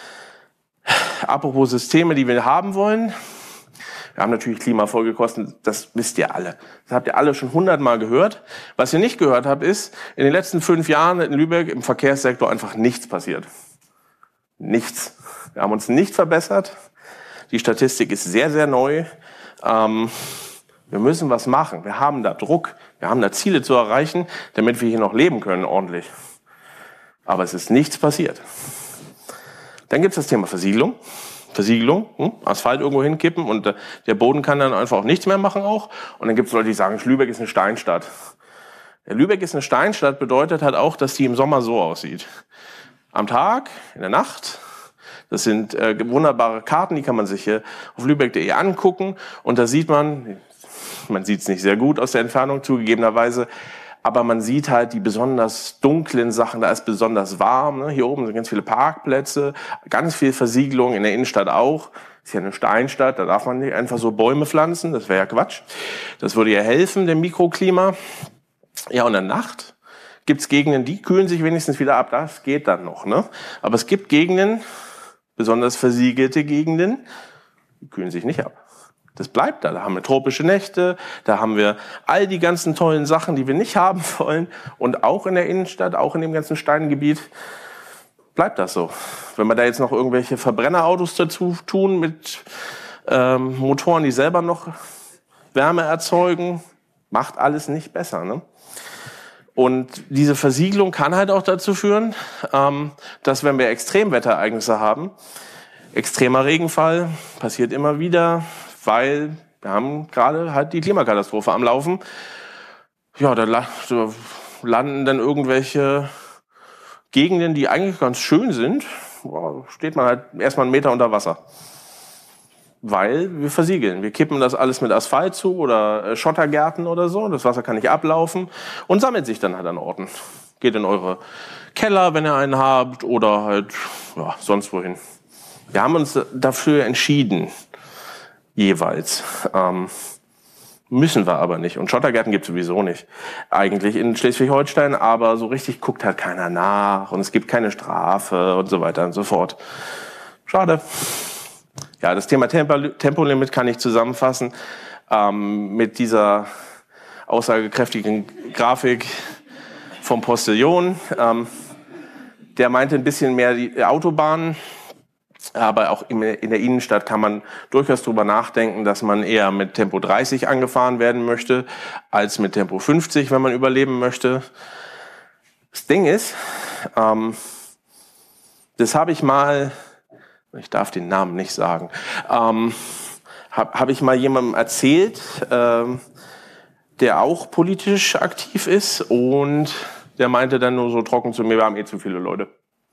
Apropos Systeme, die wir haben wollen. Wir haben natürlich Klimafolgekosten, das wisst ihr alle. Das habt ihr alle schon hundertmal gehört. Was ihr nicht gehört habt, ist, in den letzten fünf Jahren in Lübeck im Verkehrssektor einfach nichts passiert. Nichts. Wir haben uns nicht verbessert. Die Statistik ist sehr, sehr neu. Ähm, wir müssen was machen. Wir haben da Druck. Wir haben da Ziele zu erreichen, damit wir hier noch leben können ordentlich. Aber es ist nichts passiert. Dann gibt es das Thema Versiegelung. Versiegelung, hm? Asphalt irgendwo hinkippen und äh, der Boden kann dann einfach auch nichts mehr machen auch. Und dann gibt es Leute, die sagen, Lübeck ist eine Steinstadt. Ja, Lübeck ist eine Steinstadt bedeutet halt auch, dass die im Sommer so aussieht. Am Tag, in der Nacht. Das sind äh, wunderbare Karten, die kann man sich hier auf lübeck punkt de angucken. Und da sieht man, man sieht es nicht sehr gut aus der Entfernung zugegebenerweise, aber man sieht halt die besonders dunklen Sachen, da ist besonders warm. Ne? Hier oben sind ganz viele Parkplätze, ganz viel Versiegelung, in der Innenstadt auch. Ist ja eine Steinstadt, da darf man nicht einfach so Bäume pflanzen, das wäre ja Quatsch. Das würde ja helfen, dem Mikroklima. Ja, und in der Nacht gibt's Gegenden, die kühlen sich wenigstens wieder ab, das geht dann noch. Ne? Aber es gibt Gegenden, besonders versiegelte Gegenden, die kühlen sich nicht ab. Das bleibt da. Da haben wir tropische Nächte, da haben wir all die ganzen tollen Sachen, die wir nicht haben wollen. Und auch in der Innenstadt, auch in dem ganzen Steingebiet, bleibt das so. Wenn wir da jetzt noch irgendwelche Verbrennerautos dazu tun mit ähm, Motoren, die selber noch Wärme erzeugen, macht alles nicht besser. Ne? Und diese Versiegelung kann halt auch dazu führen, ähm, dass wenn wir Extremwetterereignisse haben, extremer Regenfall passiert immer wieder, weil wir haben gerade halt die Klimakatastrophe am Laufen. Ja, da landen dann irgendwelche Gegenden, die eigentlich ganz schön sind, boah, steht man halt erstmal einen Meter unter Wasser. Weil wir versiegeln. Wir kippen das alles mit Asphalt zu oder Schottergärten oder so. Das Wasser kann nicht ablaufen und sammelt sich dann halt an Orten. Geht in eure Keller, wenn ihr einen habt, oder halt ja, sonst wohin. Wir haben uns dafür entschieden, jeweils. Ähm, müssen wir aber nicht. Und Schottergärten gibt es sowieso nicht. Eigentlich in Schleswig-Holstein, aber so richtig guckt halt keiner nach und es gibt keine Strafe und so weiter und so fort. Schade. Ja, das Thema Tempo, Tempolimit kann ich zusammenfassen ähm, mit dieser aussagekräftigen Grafik vom Postillon. Ähm, der meinte ein bisschen mehr die Autobahnen. Aber auch in der Innenstadt kann man durchaus drüber nachdenken, dass man eher mit Tempo dreißig angefahren werden möchte, als mit Tempo fünfzig, wenn man überleben möchte. Das Ding ist, ähm, das habe ich mal, ich darf den Namen nicht sagen, ähm, habe hab ich mal jemandem erzählt, ähm, der auch politisch aktiv ist, und der meinte dann nur so trocken zu mir, wir haben eh zu viele Leute.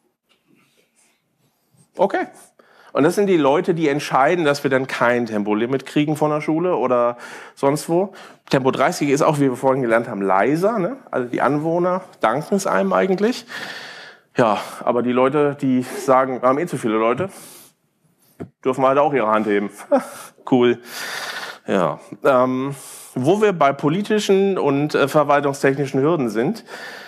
Okay. Und das sind die Leute, die entscheiden, dass wir dann kein Tempolimit kriegen von der Schule oder sonst wo. Tempo dreißig ist auch, wie wir vorhin gelernt haben, leiser, ne? Also die Anwohner danken es einem eigentlich. Ja, aber die Leute, die sagen, wir haben eh zu viele Leute, dürfen halt auch ihre Hand heben. Cool. Ja. Ähm, wo wir bei politischen und äh, verwaltungstechnischen Hürden sind,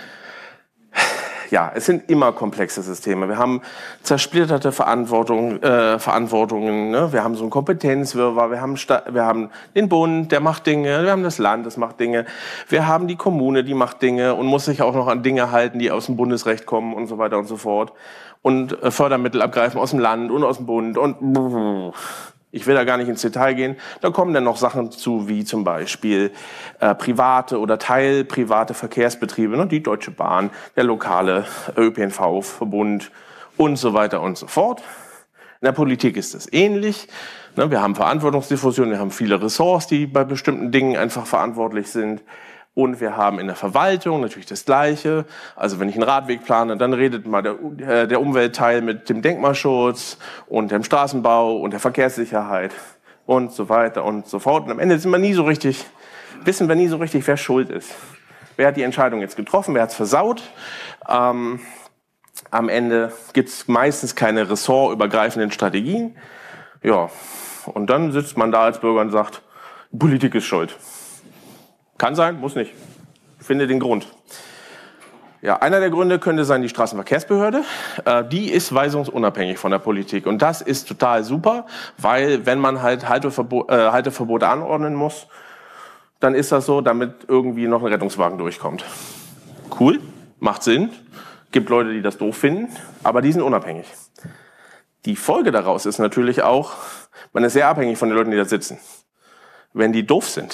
ja, es sind immer komplexe Systeme. Wir haben zersplitterte Verantwortung, äh, Verantwortungen. Ne? Wir haben so einen Kompetenzwirrwarr. Wir haben, Sta- wir haben den Bund, der macht Dinge. Wir haben das Land, das macht Dinge. Wir haben die Kommune, die macht Dinge und muss sich auch noch an Dinge halten, die aus dem Bundesrecht kommen und so weiter und so fort. Und äh, Fördermittel abgreifen aus dem Land und aus dem Bund. Und ich will da gar nicht ins Detail gehen. Da kommen dann noch Sachen zu, wie zum Beispiel äh, private oder teilprivate Verkehrsbetriebe, ne? Die Deutsche Bahn, der lokale Ö P N V-Verbund und so weiter und so fort. In der Politik ist das ähnlich. Ne? Wir haben Verantwortungsdiffusion, wir haben viele Ressorts, die bei bestimmten Dingen einfach verantwortlich sind. Und wir haben in der Verwaltung natürlich das Gleiche. Also wenn ich einen Radweg plane, dann redet mal der, äh, der Umweltteil mit dem Denkmalschutz und dem Straßenbau und der Verkehrssicherheit und so weiter und so fort. Und am Ende sind wir nie so richtig, wissen wir nie so richtig, wer schuld ist. Wer hat die Entscheidung jetzt getroffen, wer hat es versaut? Ähm, am Ende gibt es meistens keine ressortübergreifenden Strategien. Ja, und dann sitzt man da als Bürger und sagt, Politik ist schuld. Kann sein, muss nicht. Ich finde den Grund. Ja, einer der Gründe könnte sein die Straßenverkehrsbehörde. Äh, die ist weisungsunabhängig von der Politik. Und das ist total super, weil wenn man halt Halteverbot, äh, Halteverbote anordnen muss, dann ist das so, damit irgendwie noch ein Rettungswagen durchkommt. Cool, macht Sinn. Gibt Leute, die das doof finden, aber die sind unabhängig. Die Folge daraus ist natürlich auch, man ist sehr abhängig von den Leuten, die da sitzen. Wenn die doof sind,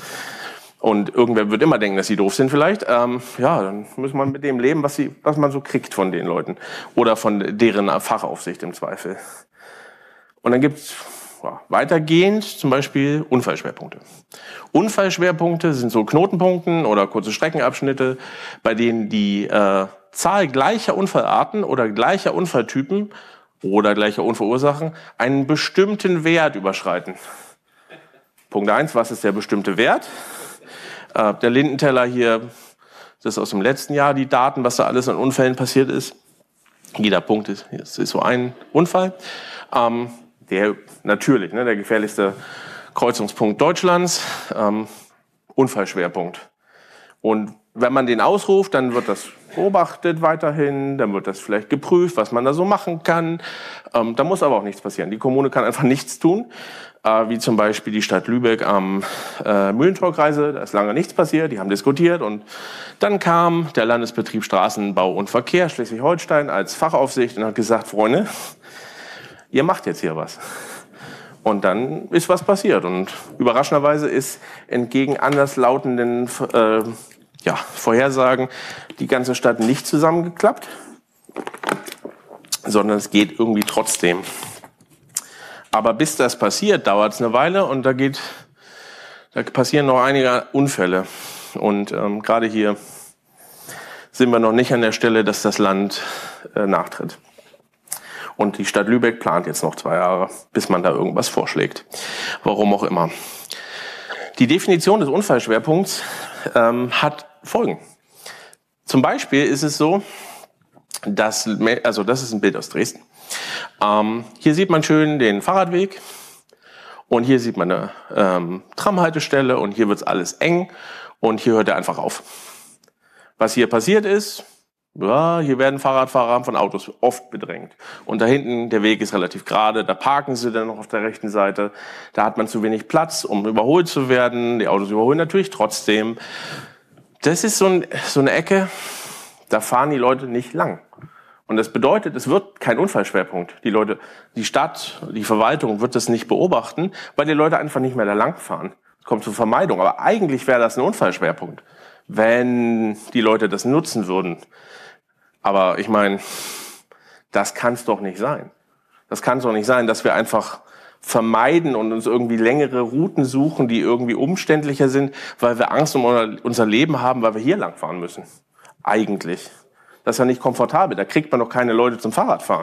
und irgendwer wird immer denken, dass sie doof sind vielleicht, ähm, ja, dann muss man mit dem leben, was, sie, was man so kriegt von den Leuten. Oder von deren Fachaufsicht im Zweifel. Und dann gibt's ja, weitergehend zum Beispiel Unfallschwerpunkte. Unfallschwerpunkte sind so Knotenpunkte oder kurze Streckenabschnitte, bei denen die äh, Zahl gleicher Unfallarten oder gleicher Unfalltypen oder gleicher Unfallursachen einen bestimmten Wert überschreiten. Punkt eins, was ist der bestimmte Wert? Äh, der Lindenteller hier, das ist aus dem letzten Jahr, die Daten, was da alles an Unfällen passiert ist. Jeder Punkt ist, das ist so ein Unfall. Ähm, der natürlich, ne, der gefährlichste Kreuzungspunkt Deutschlands, ähm, Unfallschwerpunkt. Und wenn man den ausruft, dann wird das beobachtet weiterhin, dann wird das vielleicht geprüft, was man da so machen kann. Ähm, da muss aber auch nichts passieren. Die Kommune kann einfach nichts tun, äh, wie zum Beispiel die Stadt Lübeck am äh, Mühlentorkreise. Da ist lange nichts passiert, die haben diskutiert und dann kam der Landesbetrieb Straßenbau und Verkehr Schleswig-Holstein als Fachaufsicht und hat gesagt, Freunde, ihr macht jetzt hier was. Und dann ist was passiert und überraschenderweise ist entgegen anderslautenden äh, ja, Vorhersagen die ganze Stadt nicht zusammengeklappt, sondern es geht irgendwie trotzdem. Aber bis das passiert, dauert es eine Weile und da geht, da passieren noch einige Unfälle. Und ähm, gerade hier sind wir noch nicht an der Stelle, dass das Land äh, nachtritt. Und die Stadt Lübeck plant jetzt noch zwei Jahre, bis man da irgendwas vorschlägt. Warum auch immer. Die Definition des Unfallschwerpunkts ähm, hat Folgen. Zum Beispiel ist es so, dass, also das ist ein Bild aus Dresden. Ähm, hier sieht man schön den Fahrradweg und hier sieht man eine ähm, Tramhaltestelle und hier wird's alles eng und hier hört er einfach auf. Was hier passiert ist, ja, hier werden Fahrradfahrer von Autos oft bedrängt. Und da hinten, der Weg ist relativ gerade, da parken sie dann noch auf der rechten Seite. Da hat man zu wenig Platz, um überholt zu werden. Die Autos überholen natürlich trotzdem. Das ist so, ein, so eine Ecke, da fahren die Leute nicht lang. Und das bedeutet, es wird kein Unfallschwerpunkt. Die Leute, die Stadt, die Verwaltung wird das nicht beobachten, weil die Leute einfach nicht mehr da lang fahren. Es kommt zur Vermeidung. Aber eigentlich wäre das ein Unfallschwerpunkt, wenn die Leute das nutzen würden. Aber ich meine, das kann es doch nicht sein. Das kann es doch nicht sein, dass wir einfach vermeiden und uns irgendwie längere Routen suchen, die irgendwie umständlicher sind, weil wir Angst um unser Leben haben, weil wir hier lang fahren müssen. Eigentlich. Das ist ja nicht komfortabel. Da kriegt man doch keine Leute zum Fahrradfahren.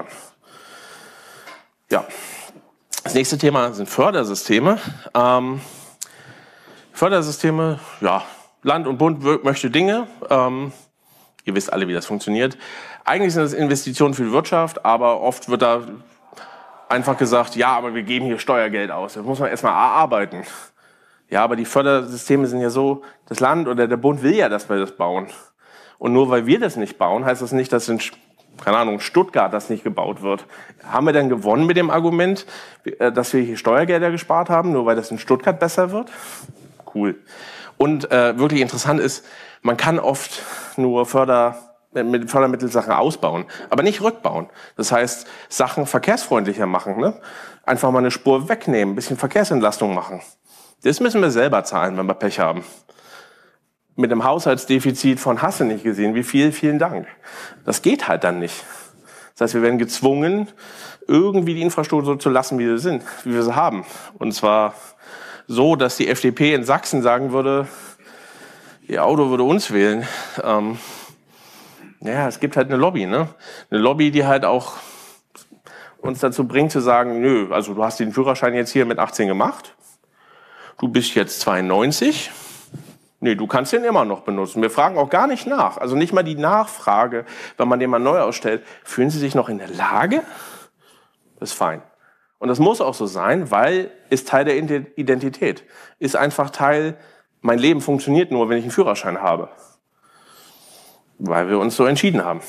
Ja. Das nächste Thema sind Fördersysteme. Ähm, Fördersysteme, ja, Land und Bund möchte Dinge. Ähm, Ihr wisst alle, wie das funktioniert. Eigentlich sind das Investitionen für die Wirtschaft, aber oft wird da einfach gesagt, ja, aber wir geben hier Steuergeld aus. Das muss man erstmal erarbeiten. Ja, aber die Fördersysteme sind ja so, das Land oder der Bund will ja, dass wir das bauen. Und nur weil wir das nicht bauen, heißt das nicht, dass in, keine Ahnung, Stuttgart das nicht gebaut wird. Haben wir dann gewonnen mit dem Argument, dass wir hier Steuergelder gespart haben, nur weil das in Stuttgart besser wird? Cool. Und äh, wirklich interessant ist, man kann oft nur Förder, mit Fördermitteln Sachen ausbauen, aber nicht rückbauen. Das heißt, Sachen verkehrsfreundlicher machen, ne? Einfach mal eine Spur wegnehmen, ein bisschen Verkehrsentlastung machen. Das müssen wir selber zahlen, wenn wir Pech haben. Mit einem Haushaltsdefizit von hast du nicht gesehen, wie viel, vielen Dank. Das geht halt dann nicht. Das heißt, wir werden gezwungen, irgendwie die Infrastruktur so zu lassen, wie sie sind, wie wir sie haben. Und zwar so, dass die F D P in Sachsen sagen würde, ihr Auto würde uns wählen. Ähm, ja, es gibt halt eine Lobby, ne? Eine Lobby, die halt auch uns dazu bringt zu sagen, nö, also du hast den Führerschein jetzt hier mit achtzehn gemacht. Du bist jetzt zweiundneunzig. Nee, du kannst den immer noch benutzen. Wir fragen auch gar nicht nach. Also nicht mal die Nachfrage, wenn man den mal neu ausstellt. Fühlen Sie sich noch in der Lage? Das ist fein. Und das muss auch so sein, weil ist Teil der Identität. Ist einfach Teil, mein Leben funktioniert nur, wenn ich einen Führerschein habe. Weil wir uns so entschieden haben.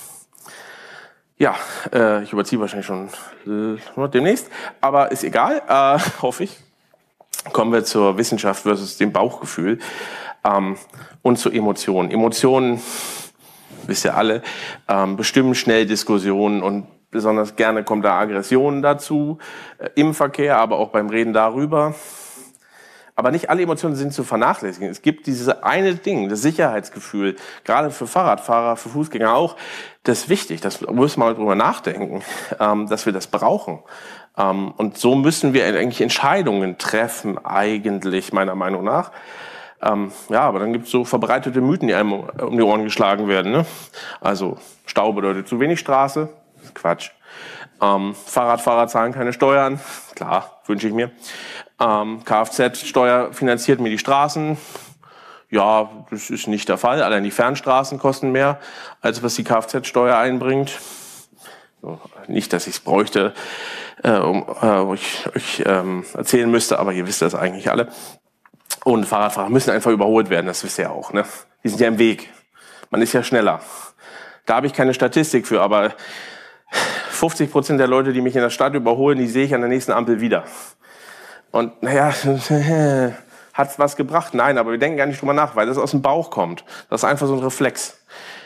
Ja, äh, ich überziehe wahrscheinlich schon äh, demnächst. Aber ist egal, äh, hoffe ich. Kommen wir zur Wissenschaft versus dem Bauchgefühl ähm, und zu Emotionen. Emotionen, wisst ihr alle, ähm, bestimmen schnell Diskussionen und besonders gerne kommt da Aggression dazu, äh, im Verkehr, aber auch beim Reden darüber. Aber nicht alle Emotionen sind zu vernachlässigen. Es gibt dieses eine Ding, das Sicherheitsgefühl, gerade für Fahrradfahrer, für Fußgänger auch, das ist wichtig, das müssen wir mal drüber nachdenken, ähm, dass wir das brauchen. Ähm, und so müssen wir eigentlich Entscheidungen treffen, eigentlich, meiner Meinung nach. Ähm, ja, aber dann gibt es so verbreitete Mythen, die einem um die Ohren geschlagen werden. Ne? Also Stau bedeutet zu wenig Straße, das ist Quatsch. Ähm, Fahrradfahrer zahlen keine Steuern, klar, wünsche ich mir. Ähm, Kfz-Steuer finanziert mir die Straßen. Ja, das ist nicht der Fall. Allein die Fernstraßen kosten mehr, als was die Kfz-Steuer einbringt. So, nicht, dass ich es bräuchte, äh, um, äh, euch, euch ähm, erzählen müsste, aber ihr wisst das eigentlich alle. Und Fahrradfahrer müssen einfach überholt werden, das wisst ihr ja auch. Ne? Die sind ja im Weg. Man ist ja schneller. Da habe ich keine Statistik für, aber fünfzig Prozent der Leute, die mich in der Stadt überholen, die sehe ich an der nächsten Ampel wieder. Und naja, hat's was gebracht? Nein, aber wir denken gar nicht drüber nach, weil das aus dem Bauch kommt. Das ist einfach so ein Reflex.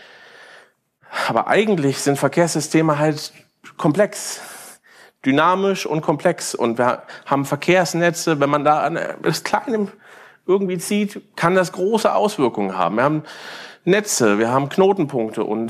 Aber eigentlich sind Verkehrssysteme halt komplex, dynamisch und komplex. Und wir haben Verkehrsnetze, wenn man da an das Kleine irgendwie zieht, kann das große Auswirkungen haben. Wir haben Netze, wir haben Knotenpunkte und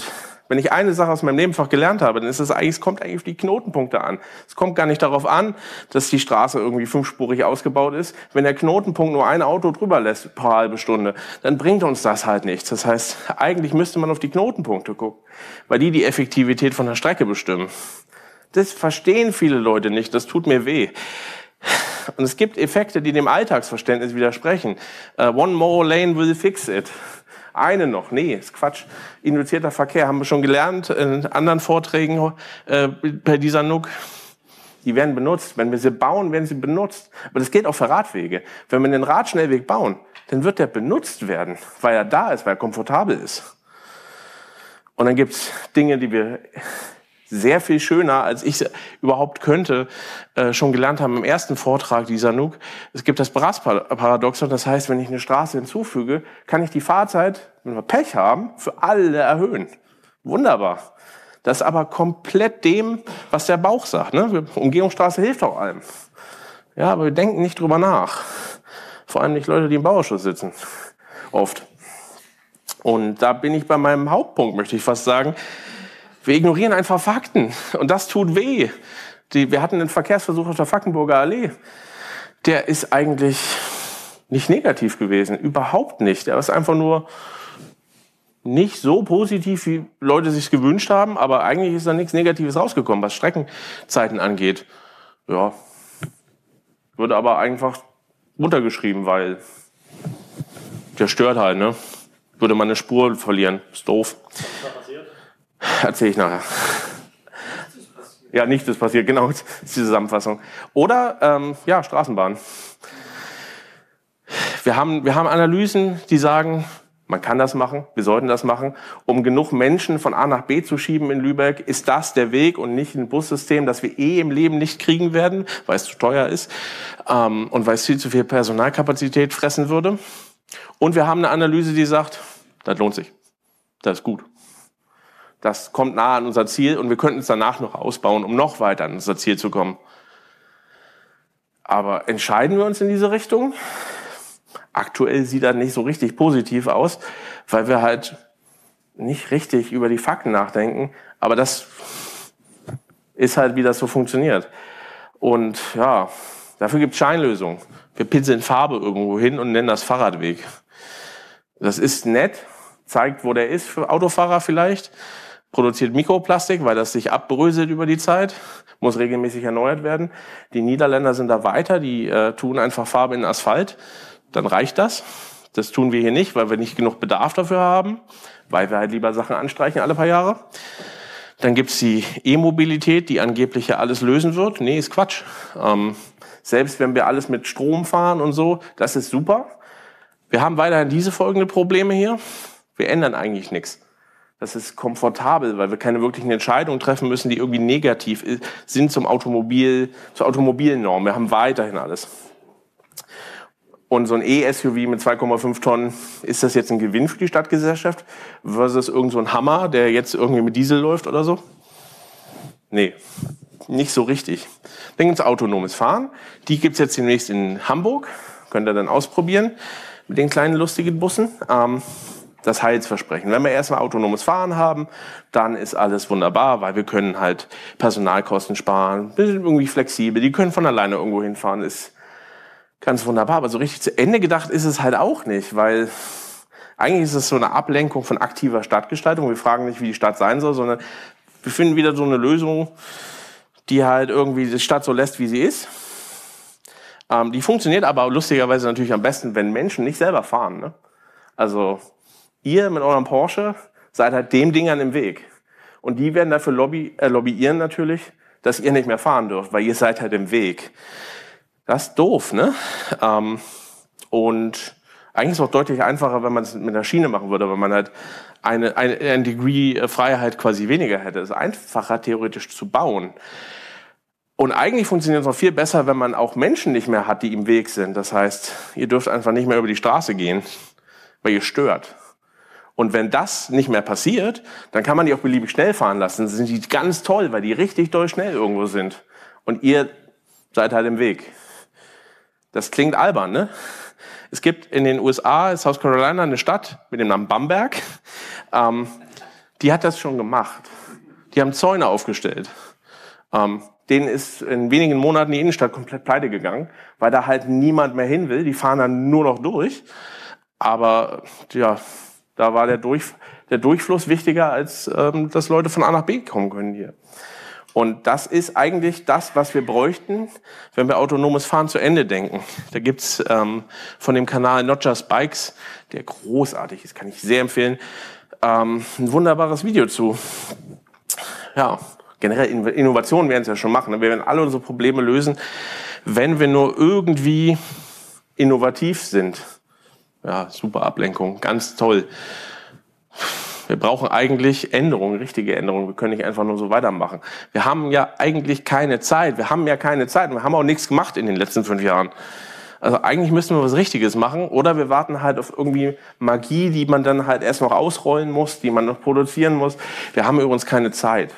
Wenn ich eine Sache aus meinem Nebenfach gelernt habe, dann ist es eigentlich, es kommt eigentlich auf die Knotenpunkte an. Es kommt gar nicht darauf an, dass die Straße irgendwie fünfspurig ausgebaut ist. Wenn der Knotenpunkt nur ein Auto drüber lässt pro halbe Stunde, dann bringt uns das halt nichts. Das heißt, eigentlich müsste man auf die Knotenpunkte gucken, weil die die Effektivität von der Strecke bestimmen. Das verstehen viele Leute nicht, das tut mir weh. Und es gibt Effekte, die dem Alltagsverständnis widersprechen. Uh, one more lane will fix it. Eine noch, nee, ist Quatsch. Induzierter Verkehr haben wir schon gelernt in anderen Vorträgen äh, bei dieser N U C. Die werden benutzt. Wenn wir sie bauen, werden sie benutzt. Aber das gilt auch für Radwege. Wenn wir einen Radschnellweg bauen, dann wird der benutzt werden, weil er da ist, weil er komfortabel ist. Und dann gibt's Dinge, die wir sehr viel schöner, als ich überhaupt könnte, äh, schon gelernt haben im ersten Vortrag dieser N U C. Es gibt das Brass-Paradoxon, das heißt, wenn ich eine Straße hinzufüge, kann ich die Fahrzeit, wenn wir Pech haben, für alle erhöhen. Wunderbar. Das ist aber komplett dem, was der Bauch sagt. Ne? Umgehungsstraße hilft auch allem. Ja, aber wir denken nicht drüber nach. Vor allem nicht Leute, die im Bauausschuss sitzen. Oft. Und da bin ich bei meinem Hauptpunkt, möchte ich fast sagen. Wir ignorieren einfach Fakten und das tut weh. Die, wir hatten einen Verkehrsversuch auf der Fackenburger Allee. Der ist eigentlich nicht negativ gewesen, überhaupt nicht. Der ist einfach nur nicht so positiv, wie Leute sich gewünscht haben, aber eigentlich ist da nichts Negatives rausgekommen, was Streckenzeiten angeht. Ja, wurde aber einfach runtergeschrieben, weil der stört halt, ne? Würde man eine Spur verlieren, ist doof. Erzähle ich nachher. Ja, nichts ist passiert, genau, das ist die Zusammenfassung. Oder, ähm, ja, Straßenbahn. Wir haben, wir haben Analysen, die sagen, man kann das machen, wir sollten das machen, um genug Menschen von A nach B zu schieben in Lübeck. Ist das der Weg und nicht ein Bussystem, das wir eh im Leben nicht kriegen werden, weil es zu teuer ist ähm, und weil es viel zu viel Personalkapazität fressen würde. Und wir haben eine Analyse, die sagt, das lohnt sich, das ist gut. Das kommt nah an unser Ziel und wir könnten es danach noch ausbauen, um noch weiter an unser Ziel zu kommen. Aber entscheiden wir uns in diese Richtung? Aktuell sieht das nicht so richtig positiv aus, weil wir halt nicht richtig über die Fakten nachdenken. Aber das ist halt, wie das so funktioniert. Und ja, dafür gibt es Scheinlösungen. Wir pinseln Farbe irgendwo hin und nennen das Fahrradweg. Das ist nett, zeigt, wo der ist für Autofahrer vielleicht. Produziert Mikroplastik, weil das sich abbröselt über die Zeit, muss regelmäßig erneuert werden. Die Niederländer sind da weiter, die äh, tun einfach Farbe in den Asphalt, dann reicht das. Das tun wir hier nicht, weil wir nicht genug Bedarf dafür haben, weil wir halt lieber Sachen anstreichen alle paar Jahre. Dann gibt's die E-Mobilität, die angeblich ja alles lösen wird. Nee, ist Quatsch. Ähm, selbst wenn wir alles mit Strom fahren und so, das ist super. Wir haben weiterhin diese folgenden Probleme hier. Wir ändern eigentlich nichts. Das ist komfortabel, weil wir keine wirklichen Entscheidungen treffen müssen, die irgendwie negativ sind zum Automobil, zur Automobilnorm. Wir haben weiterhin alles. Und so ein E-S U V mit zwei Komma fünf Tonnen, ist das jetzt ein Gewinn für die Stadtgesellschaft versus irgend so ein Hammer, der jetzt irgendwie mit Diesel läuft oder so? Nee, nicht so richtig. Dann gibt's autonomes Fahren. Die gibt's jetzt demnächst in Hamburg. Könnt ihr dann ausprobieren mit den kleinen lustigen Bussen. Ähm, Das Heilsversprechen. Wenn wir erstmal autonomes Fahren haben, dann ist alles wunderbar, weil wir können halt Personalkosten sparen, wir sind irgendwie flexibel, die können von alleine irgendwo hinfahren, ist ganz wunderbar. Aber so richtig zu Ende gedacht ist es halt auch nicht, weil eigentlich ist es so eine Ablenkung von aktiver Stadtgestaltung. Wir fragen nicht, wie die Stadt sein soll, sondern wir finden wieder so eine Lösung, die halt irgendwie die Stadt so lässt, wie sie ist. Ähm, die funktioniert aber lustigerweise natürlich am besten, wenn Menschen nicht selber fahren, ne? Also ihr mit eurem Porsche seid halt dem Dingern im Weg. Und die werden dafür lobby, äh, lobbyieren natürlich, dass ihr nicht mehr fahren dürft, weil ihr seid halt im Weg. Das ist doof, ne? Ähm, und eigentlich ist es auch deutlich einfacher, wenn man es mit einer Schiene machen würde, weil man halt eine, eine, ein Degree Freiheit quasi weniger hätte. Es ist einfacher, theoretisch zu bauen. Und eigentlich funktioniert es noch viel besser, wenn man auch Menschen nicht mehr hat, die im Weg sind. Das heißt, ihr dürft einfach nicht mehr über die Straße gehen, weil ihr stört. Und wenn das nicht mehr passiert, dann kann man die auch beliebig schnell fahren lassen. Dann sind die ganz toll, weil die richtig doll schnell irgendwo sind. Und ihr seid halt im Weg. Das klingt albern, ne? Es gibt in den U S A, in South Carolina, eine Stadt mit dem Namen Bamberg. Ähm, die hat das schon gemacht. Die haben Zäune aufgestellt. Ähm, denen ist in wenigen Monaten die Innenstadt komplett pleite gegangen, weil da halt niemand mehr hin will. Die fahren dann nur noch durch. Aber ja, da war der, Durch, der Durchfluss wichtiger, als ähm, dass Leute von A nach B kommen können hier. Und das ist eigentlich das, was wir bräuchten, wenn wir autonomes Fahren zu Ende denken. Da gibt's ähm, von dem Kanal Not Just Bikes, der großartig ist, kann ich sehr empfehlen, ähm, ein wunderbares Video zu. Ja, generell Innovationen werden es ja schon machen. Wir werden alle unsere Probleme lösen, wenn wir nur irgendwie innovativ sind. Ja, super Ablenkung, ganz toll. Wir brauchen eigentlich Änderungen, richtige Änderungen. Wir können nicht einfach nur so weitermachen. Wir haben ja eigentlich keine Zeit. Wir haben ja keine Zeit. Wir haben auch nichts gemacht in den letzten fünf Jahren. Also eigentlich müssen wir was Richtiges machen. Oder wir warten halt auf irgendwie Magie, die man dann halt erst noch ausrollen muss, die man noch produzieren muss. Wir haben übrigens keine Zeit.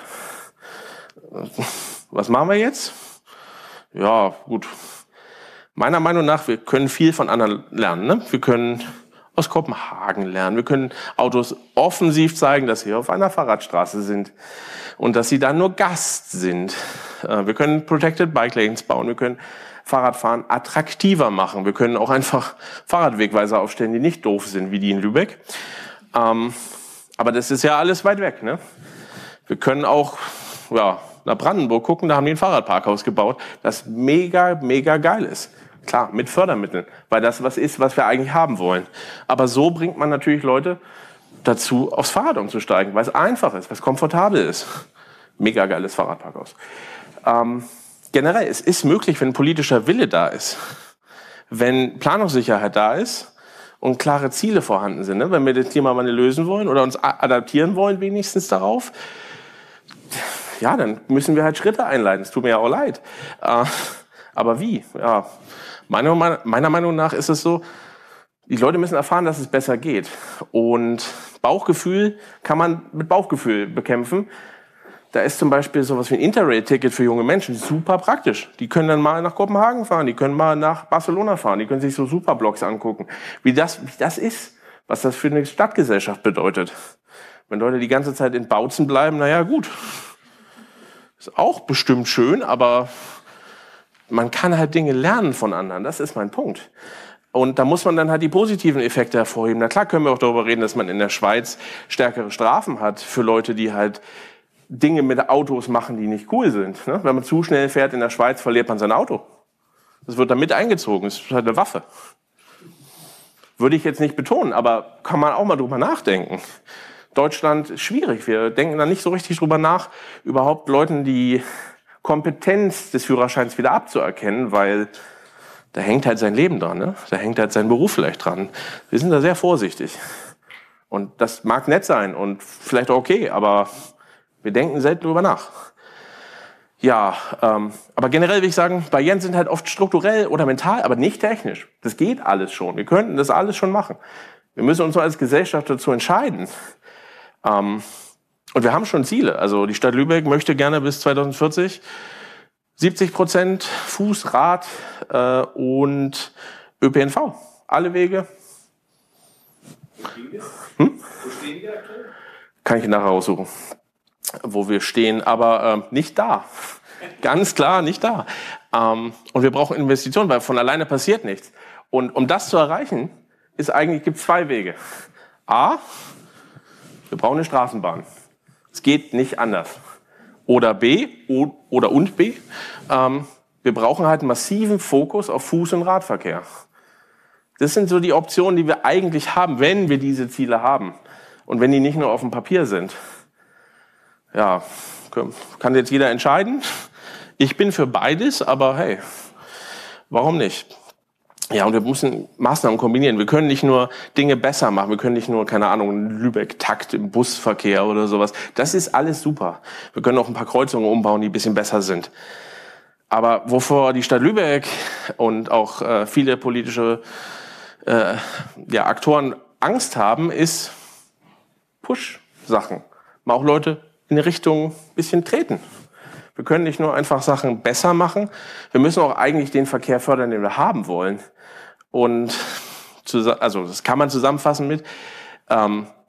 Was machen wir jetzt? Ja, gut. Meiner Meinung nach, wir können viel von anderen lernen. Ne? Wir können aus Kopenhagen lernen. Wir können Autos offensiv zeigen, dass sie auf einer Fahrradstraße sind und dass sie da nur Gast sind. Wir können Protected Bike Lanes bauen. Wir können Fahrradfahren attraktiver machen. Wir können auch einfach Fahrradwegweiser aufstellen, die nicht doof sind, wie die in Lübeck. Aber das ist ja alles weit weg. Ne? Wir können auch ja, nach Brandenburg gucken, da haben die ein Fahrradparkhaus gebaut, das mega, mega geil ist. Klar, mit Fördermitteln, weil das was ist, was wir eigentlich haben wollen. Aber so bringt man natürlich Leute dazu, aufs Fahrrad umzusteigen, weil es einfach ist, weil es komfortabel ist. Mega geiles Fahrradparkhaus. Ähm, generell, es ist möglich, wenn politischer Wille da ist, wenn Planungssicherheit da ist und klare Ziele vorhanden sind. Ne? Wenn wir das Thema mal lösen wollen oder uns adaptieren wollen wenigstens darauf, ja, dann müssen wir halt Schritte einleiten. Es tut mir ja auch leid. Äh, aber wie? Ja. Meiner, meiner Meinung nach ist es so, die Leute müssen erfahren, dass es besser geht. Und Bauchgefühl kann man mit Bauchgefühl bekämpfen. Da ist zum Beispiel sowas wie ein Interrail-Ticket für junge Menschen super praktisch. Die können dann mal nach Kopenhagen fahren, die können mal nach Barcelona fahren, die können sich so Superblocks angucken. Wie das, wie das ist, was das für eine Stadtgesellschaft bedeutet. Wenn Leute die ganze Zeit in Bautzen bleiben, naja gut, ist auch bestimmt schön, aber man kann halt Dinge lernen von anderen, das ist mein Punkt. Und da muss man dann halt die positiven Effekte hervorheben. Na klar können wir auch darüber reden, dass man in der Schweiz stärkere Strafen hat für Leute, die halt Dinge mit Autos machen, die nicht cool sind. Ne? Wenn man zu schnell fährt in der Schweiz, verliert man sein Auto. Das wird dann mit eingezogen, das ist halt eine Waffe. Würde ich jetzt nicht betonen, aber kann man auch mal drüber nachdenken. Deutschland ist schwierig, wir denken da nicht so richtig drüber nach, überhaupt Leuten die Kompetenz des Führerscheins wieder abzuerkennen, weil da hängt halt sein Leben dran, ne? Da hängt halt sein Beruf vielleicht dran. Wir sind da sehr vorsichtig. Und das mag nett sein und vielleicht auch okay, aber wir denken selten drüber nach. Ja, ähm, aber generell will ich sagen, Barrieren sind halt oft strukturell oder mental, aber nicht technisch. Das geht alles schon. Wir könnten das alles schon machen. Wir müssen uns nur als Gesellschaft dazu entscheiden. Ähm, Und wir haben schon Ziele. Also die Stadt Lübeck möchte gerne bis zweitausendvierzig siebzig Prozent Fuß, Rad äh, und Ö P N V. Alle Wege. Wo stehen wir? Hm? Wo stehen wir aktuell? Kann ich nachher raussuchen, wo wir stehen, aber ähm, nicht da. Ganz klar, nicht da. Ähm, und wir brauchen Investitionen, weil von alleine passiert nichts. Und um das zu erreichen, ist eigentlich, gibt es zwei Wege. A, wir brauchen eine Straßenbahn. Es geht nicht anders. Oder B, o, oder und B, ähm, wir brauchen halt einen massiven Fokus auf Fuß- und Radverkehr. Das sind so die Optionen, die wir eigentlich haben, wenn wir diese Ziele haben. Und wenn die nicht nur auf dem Papier sind. Ja, kann jetzt jeder entscheiden. Ich bin für beides, aber hey, warum nicht? Ja, und wir müssen Maßnahmen kombinieren. Wir können nicht nur Dinge besser machen. Wir können nicht nur, keine Ahnung, Lübeck-Takt im Busverkehr oder sowas. Das ist alles super. Wir können auch ein paar Kreuzungen umbauen, die ein bisschen besser sind. Aber wovor die Stadt Lübeck und auch äh, viele politische äh, ja, Aktoren Angst haben, ist Push-Sachen. Mal auch Leute in eine Richtung ein bisschen treten. Wir können nicht nur einfach Sachen besser machen. Wir müssen auch eigentlich den Verkehr fördern, den wir haben wollen. Und also das kann man zusammenfassen mit, ähm,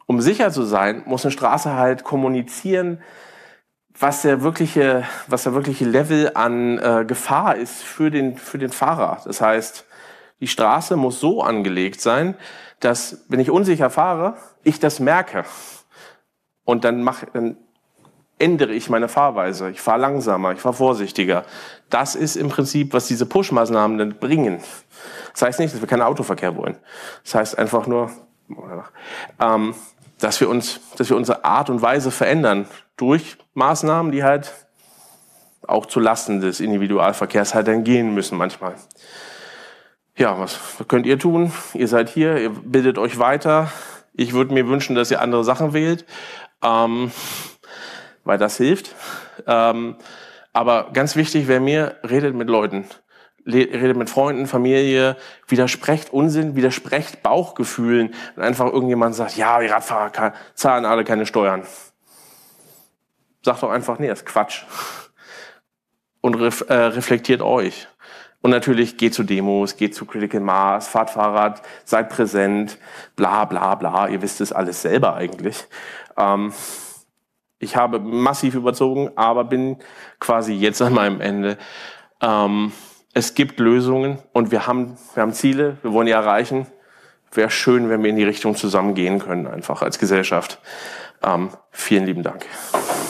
um sicher zu sein, muss eine Straße halt kommunizieren, was der wirkliche, was der wirkliche Level an äh, Gefahr ist für den, für den Fahrer. Das heißt, die Straße muss so angelegt sein, dass, wenn ich unsicher fahre, ich das merke. Und dann mache, dann ändere ich meine Fahrweise. Ich fahre langsamer, ich fahre vorsichtiger. Das ist im Prinzip, was diese Push-Maßnahmen dann bringen. Das heißt nicht, dass wir keinen Autoverkehr wollen. Das heißt einfach nur, ähm, dass wir uns, dass wir unsere Art und Weise verändern durch Maßnahmen, die halt auch zu Lasten des Individualverkehrs halt dann gehen müssen manchmal. Ja, was, was könnt ihr tun? Ihr seid hier, ihr bildet euch weiter. Ich würde mir wünschen, dass ihr andere Sachen wählt, ähm, weil das hilft. Ähm, aber ganz wichtig wäre mir, redet mit Leuten. Redet mit Freunden, Familie, widersprecht Unsinn, widersprecht Bauchgefühlen. Und einfach irgendjemand sagt, ja, die Radfahrer kann, zahlen alle keine Steuern. Sagt doch einfach, nee, das ist Quatsch. Und ref, äh, reflektiert euch. Und natürlich geht zu Demos, geht zu Critical Mass, fahrt Fahrrad, seid präsent, bla bla bla. Ihr wisst es alles selber eigentlich. Ähm, ich habe massiv überzogen, aber bin quasi jetzt an meinem Ende. Ähm, es gibt Lösungen und wir haben, wir haben Ziele, wir wollen die erreichen. Wäre schön, wenn wir in die Richtung zusammen gehen können, einfach als Gesellschaft. Ähm, vielen lieben Dank.